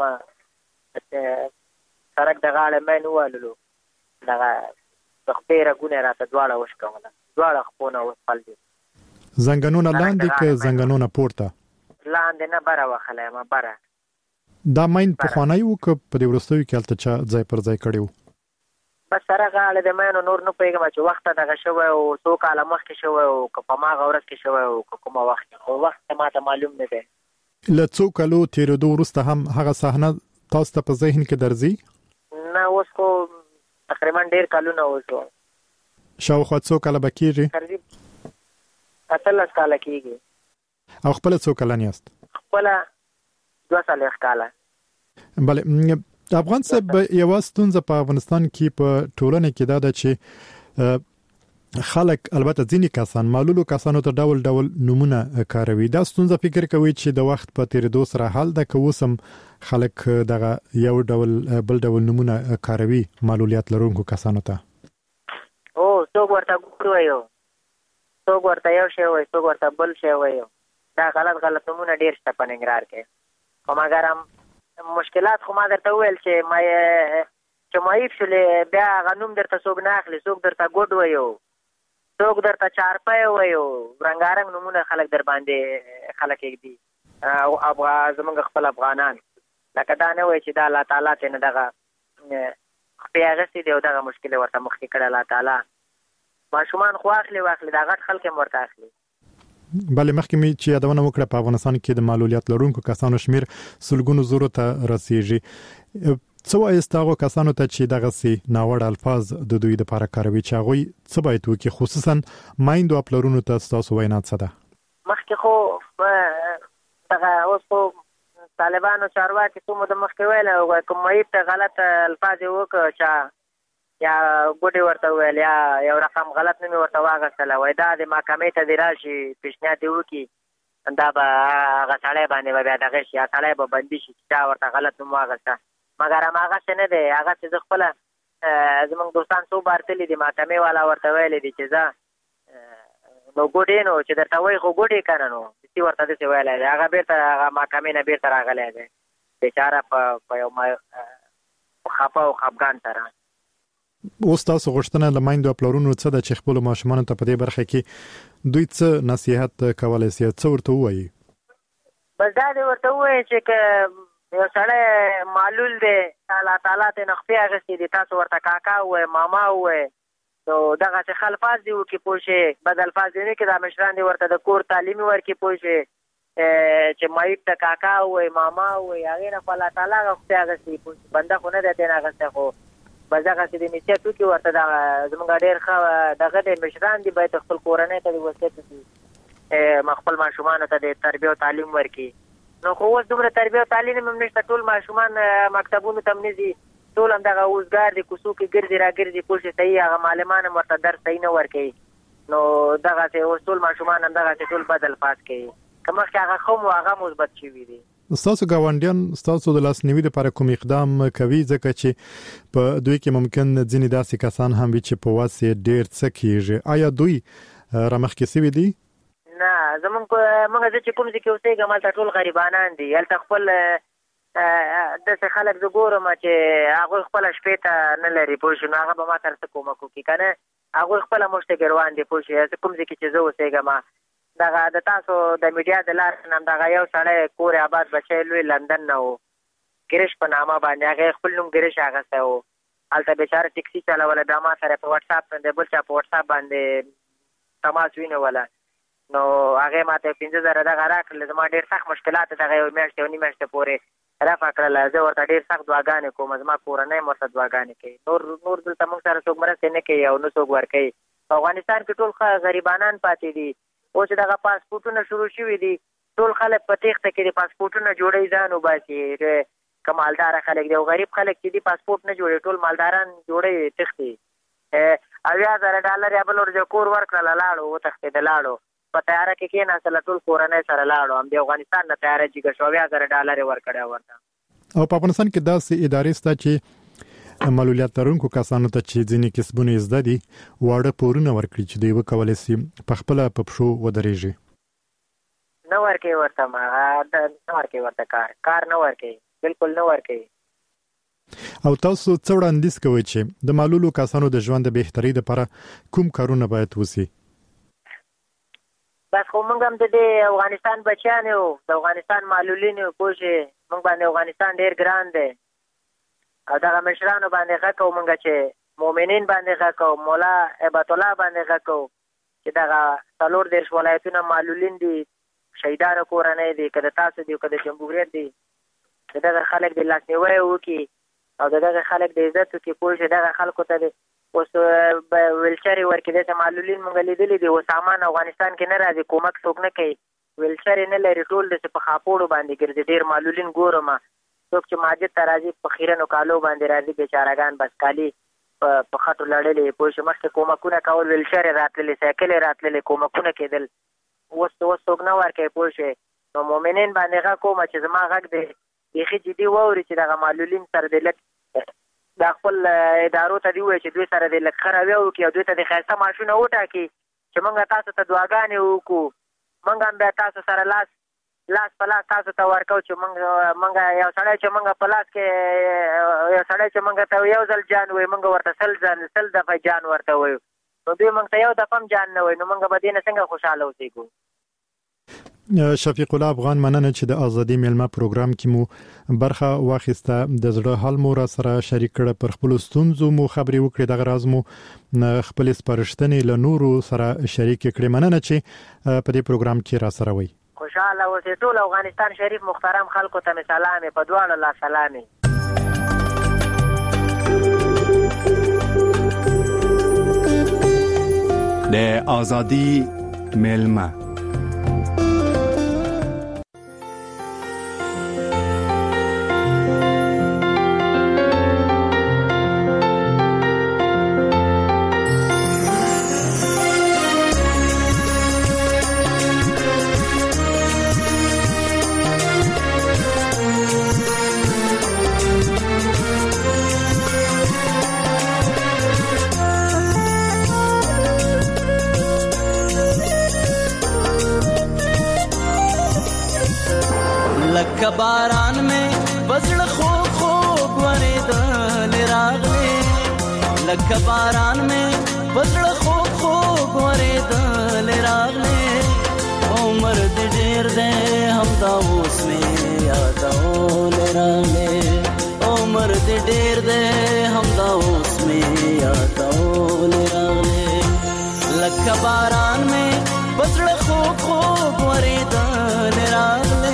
سړک د غاړه مې نوواللو، دغه د خپې رګونه راته دواړه وشکوله، دواړه خپونه وسپل دي. زنګنونه لاندې که زنګنونه پورته؟ لاندې نه بره وخلی یم بره. دا ماین پخوانی و که په دې وروستیو کې هلته چا ځای پر ځای کړی و؟ بس سره غاړه د مینو نور نه پوهېږم چې وخته دغه شوی و 2 کاله مخکې شوی و که په هماغه ورځ کې شوی و که کومه وخت کې، خو وخت ماته معلوم نه دی. له څو کالو تېرېدو وروسته هم هغه صحنه تاسو ته په ذهن کې درځي؟ نه اوس خو تقریبا ډېر کلونه وشو. شاوخوا څو کاله به کېږي؟ 18 کاله کېږي. او خپله څو کلن یاست؟ خپله 2 کاله. بله افغان صاحب یوه ستونزه په افغانستان کې په ټولنه کې دا ده چې خلک البته ځینې کسان معلولو کسانو ته ډول ډول نمونه کاروي. دا ستونزه فکر کوي چې د وخت په تیریدو سره حل ده که اوس هم خلک دغه یو ډول بل ډول نمونه کاروي معلولیت لرونکو کسانو ته؟ او څوک ورته ګور وایو، څوک ورته یو شی وایي، څوک ورته بل شی وایي. دا غلط نمونه ډېر شته په ننګرهار کې. خو مګر هم مشکلات خو ما درته وویل چې معیب شولې، بیا هغه نوم درته څوک نه اخلي، څوک درته ګوډ وایو، څوک درته چارپی وایو، رنګارنګ نومونه خلک در باندې خلک ایږدي. او زمونږ خپل افغانان لکه دا نه وایي چې دا الله تعالی ته نه دغه خپې اغستې دی او دغه مشکل ورته مخکې کړی الله تعالی. ماشومان خو واخلي دا غټ خلک هم ورته اخلي. بلې مخکې می چې یادونه وکړه په افغانستان کې د معلولیت لرونکو کسانو شمیر سلګونو زورو ته رسیږي. څو ایستاغو کسانو ته چې دغه سي ناوړ الفاظ د دوی د لپاره کاروي چې هغه څه باید وکړي، خصوصا مایندو خپلونو ته تاسو وینا څه ده؟ مخکې خو دغه اوس په طالبانو چارواکي څومره د مخکې ویل او کوم مایب ته غلط الفاظ وکړه چې یا ګوډي ورته ویل یا یو رقم غلط نه ورته واغستله، وای دا د محکمې ته دی راشي پیشنهاد وکړي دا به هغه سړی باندې به بیا دغه شي، سړی به بندي شي چې چا ورته غلط نوم واغسته. مګر هماغسې نه دی، هغسې زه خپله زمونږ دوستان څو بار تللي دي، محکمې والا ورته ویلی دي چې زه نو ګوډې نو چې درته وایي خو ګوډې که نه نو داسې ورته داسې ویلی دی. هغه بېرته هغه محکمې نه بېرته راغلی دی بېچاره په یو خفه او خفګان سره. اوس تاسو غوښتنه له مایندو خپلونو څه ده چې خپل ماشومان ته په دې برخه کې دوی څه نصيحت کولای شي، څه ورته وایي؟ بس دا دې ورته وایي چې یو سړی معلول دی، الله تعالی ته نخفي اغستې دي، تاسو ورته کاکا ووایي، ماما ووایي، نو دغسې ښه الفاظ دې وکړي پوه شئ، بد الفاظ دې نه کړي، دا مشران دې ورته د کور تعلیمي ورکړي پوه شئ چې مایب ته کاکا ووایي، ماما ووایي، هغې نه خو الله تعالی نخفي اغستې پوه شئ، بنده خو نه دی ترې نه اغستی، خو بس دغسې د نصیحت وکړي ورته زموږ ډېر ښه دغه دی مشران دي، باید خپل کورنۍ ته د وصیت وکړي، خپل ماشومانو ته د تربیه او تعلیم ورکړي. نو خو اوس دومره تربیه او تعلیم هم نشته، ټول ماشومان مکتبونو ته هم نه ځي، ټول هم دغه اوزګار دي، کوڅو کې ګرځي راګرځي پوه شي، صحیح هغه معلمان هم ورته درس صحیح نه ورکوي. نو دغسې اوس ټول ماشومان هم دغسې ټول بد الفاظ کوي، که مخکې هغه ښه مو هغه مثبت شوي دي. ستاسو ګاونډیان ستاسو د لاسنیوي لپاره کوم اقدام کوي، ځکه چې په دوی کې ممکن ځینې داسې کسان هم وي چې په واسه ډېر څه کیږي، آیا دوی رامخکې شوي دي؟ نه موږ چې کوم ځای کې اوسېږم هلته ټول غریبانان دي، هلته خپل داسې خلک زه ګورم چې هغوی خپله شپې ته نه لري پوه شو، نو هغه به ما سره څه کومک وکړي که نه، هغوی خپله مشته ګروان دي پوه شو. کوم ځای کې چې زه اوسېږم دغه د تاسو د میډیا د لارې نه دغه یو سړی کور آباد بچی لوی لندن نه و، ګرش په نامه باندې هغې خپل نوم ګرش اخیستی و، هلته بیچاره ټکسي چلوله، بیا ما سره په وټساپ باندې بل چا په وټساپ باندې تماس ونیوله، نو هغې ما ته 15,000 دغه راکړل، زما ډېر سخت مشکلات دغه یو میاشت یو نیم میاشتې پورې رفع کړله، زه ورته ډېر سخت دعاګانې کوم، زما کورنۍ هم ورته دعاګانې کوي، نور دلته موږ سره څوک مرستې نه کوي او نه څوک ورکوي. په افغانستان کې ټول غریبانان پاتې دي، اوس دغه پاسپورټونه شروع شوي دي، ټول خلک په تېښته کې دي، پاسپورټونه جوړوي ځان وباسي، که مالداره خلک دي او غریب خلک چې دي پاسپورټ نه جوړوي، ټول مالداران جوړوي تښتي. $80,000 یا بل ورځ کور ورکړله لاړو وتښتېده، لاړو په تیاره کې کېناستله، ټول کورنۍ سره لاړو، همدې افغانستان نه تیاره جګه شو، $80,000 ورکړی ورته. او په افغانستان کې داسې ادارې شته چې معلولیت لرونکو کسانو ته چې ځینې کسبونه زده دي واړه پورونه ورکړي چې دوی وکولی شي په خپله په پښو ودرېږي؟ نه ورکوي ورته، نه ورکوي ورته کار نه ورکوي، بلکل نه ورکوي. او تاسو څه وړاندیز کوئ چې د معلولو کسانو د ژوند د بهترۍ لپاره کوم کارونه باید وشي؟ بس خو موږ هم د دې افغانستان بچیان یو، د افغانستان معلولین یو پوه شئ، موږ باندې افغانستان ډېر ګران دی او دغه مشرانو باندې غږ کوو موږ چې مؤمنین باندې غږ کوو، مولا هبت الله باندې غږ کوو چې دغه 40 ولایتونه معلولین دي، شهیدانو کورنۍ دي، که د تاسو دي که د جمهوریت دي، د دغه خلک د لاسنیوی وکړي او د دغه خلک د عزت وکړي پوه شئ. دغه خلکو ته اوس ویلچرې ورکړي، داسې معلولین موږ لیدلي دي، اوس سامان افغانستان کې نه راځي، کومک څوک نه کوي، ویلچرې نه لري، ټول داسې په خاپوړو باندې ګرځي، ډېر معلولین ګورم څوک چې ماجد ته راځي په خیرنو کالو باندې راځي، بیچارهګان بس کالي په خټو لړلې پوه شو، مخکې کومکونه کول، ویلچرې راتللې، سایکلې راتللې، کومکونه کېدل، اوس څوک نه ورکوي پوه شئ. نو مؤمنین باندې غږ کوم چې زما غږ دی بیخي جدي واوري چې دغه معلولین سره د لږ د خپل ادارو ته دې ووایي چې دوی سره د لږ ښه رویه وکړي او دوی ته د ښایسته معاشونه وټاکي چې موږ تاسو ته دعاګانې وکړو، موږ هم بیا تاسو سره لاس په لاس تاسو ته ورکو چې موږ یو سړی چې موږ په لاس کې یو سړی چې موږ ته یو ځل جان وایي، موږ ورته 100 دفعه جان ورته وایو، نو دوی موږ ته یو دفعه هم جان نه وایي، نو موږ به دې نه څنګه خوشحاله اوسېږو؟ شفیق الله افغان مننه چې د ازادي میلمه پروګرام کې مو برخه واخیسته د زړه حال مو را سره شریک کړ پر خپل ستونزو مو خبري وکړې د غراز مو خپل سپارښتنې له نورو سره شریک کړې مننه چې په دې پروګرام کې را سره وي خوشاله اوسئ ټول افغانستان شریف محترم خلکو ته سلام په دواړو لا سلام د ازادي میلمه बारान में बजड़ खूब खूब वरेदल रागले लख बारान में बजड़ खूब खूब वरेदल रागले उमर देर दे हम दाऊस में यादौल रागले उमर देर दे हम दाऊस में यादौल रागले लख बारान में बजड़ खूब खूब वरेदल रागले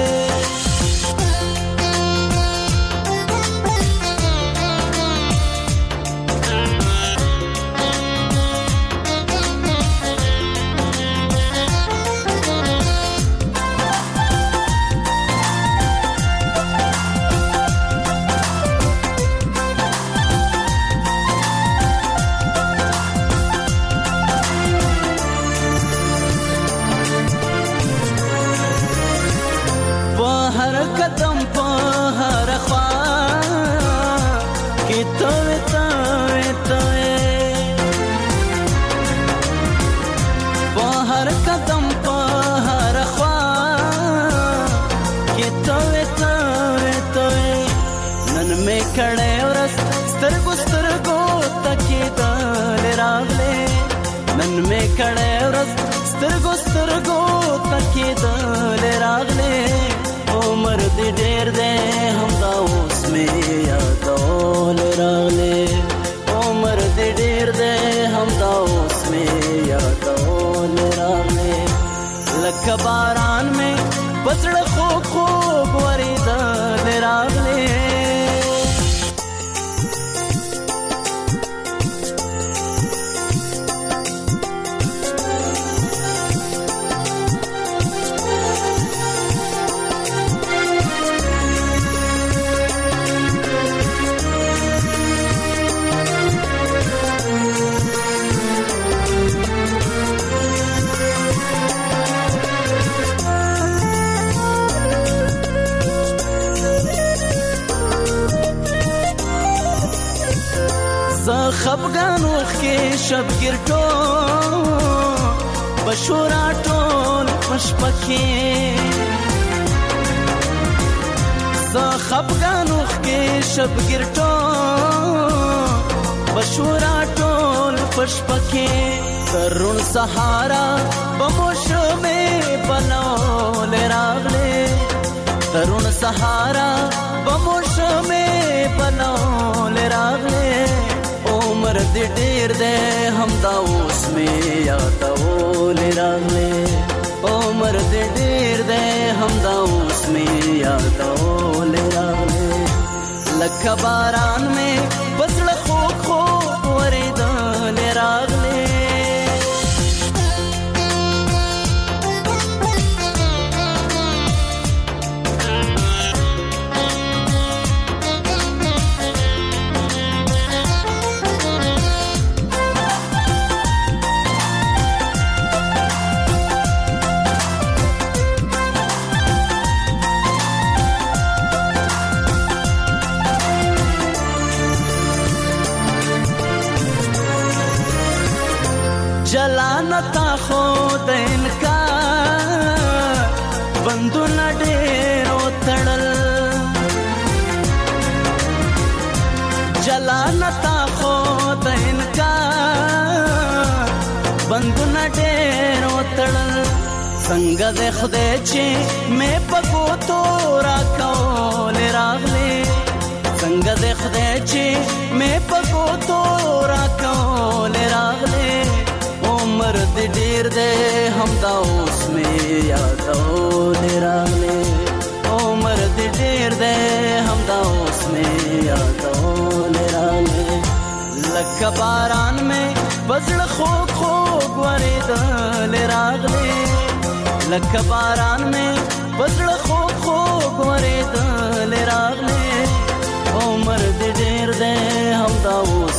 देर दे हम दाऊस में यादौल रागले उमर देर दे हम दाऊस में यादौल रागले लख बारान में बजड़ खूब खूब वरेदल रागले خفغانو کې شب ګرټو بشورا ټول پشپکې ز خفغانو کې شب ګرټو بشورا ټول پشپکې ترون سهارا بموشمه بنول راغله ترون سهارا بموشمه بنول راغله उमर देर दे हम दाऊस में यादौल रागले उमर देर दे हम दाऊस में यादौल रागले लख बारान में बजड़ खूब खूब वरेदल रागले जलानता खुद इनकार बंदूना डेरो तड़ल जलानता खुद इनकार बंदूना डेरो तड़ल څنګه د خدای چې مې پکو تو را کول راغله څنګه د خدای چې مې پکو تو را کول راغله عمر دې ډیر دې همدا اوس مې یادول راغله عمر دې ډیر دې همدا اوس مې یادول راغله لکه باران مې بزړه خو خو ورېدل راغله لکه باران مې بزړه خو خو ورېدل راغله عمر دې ډیر دې همدا اوس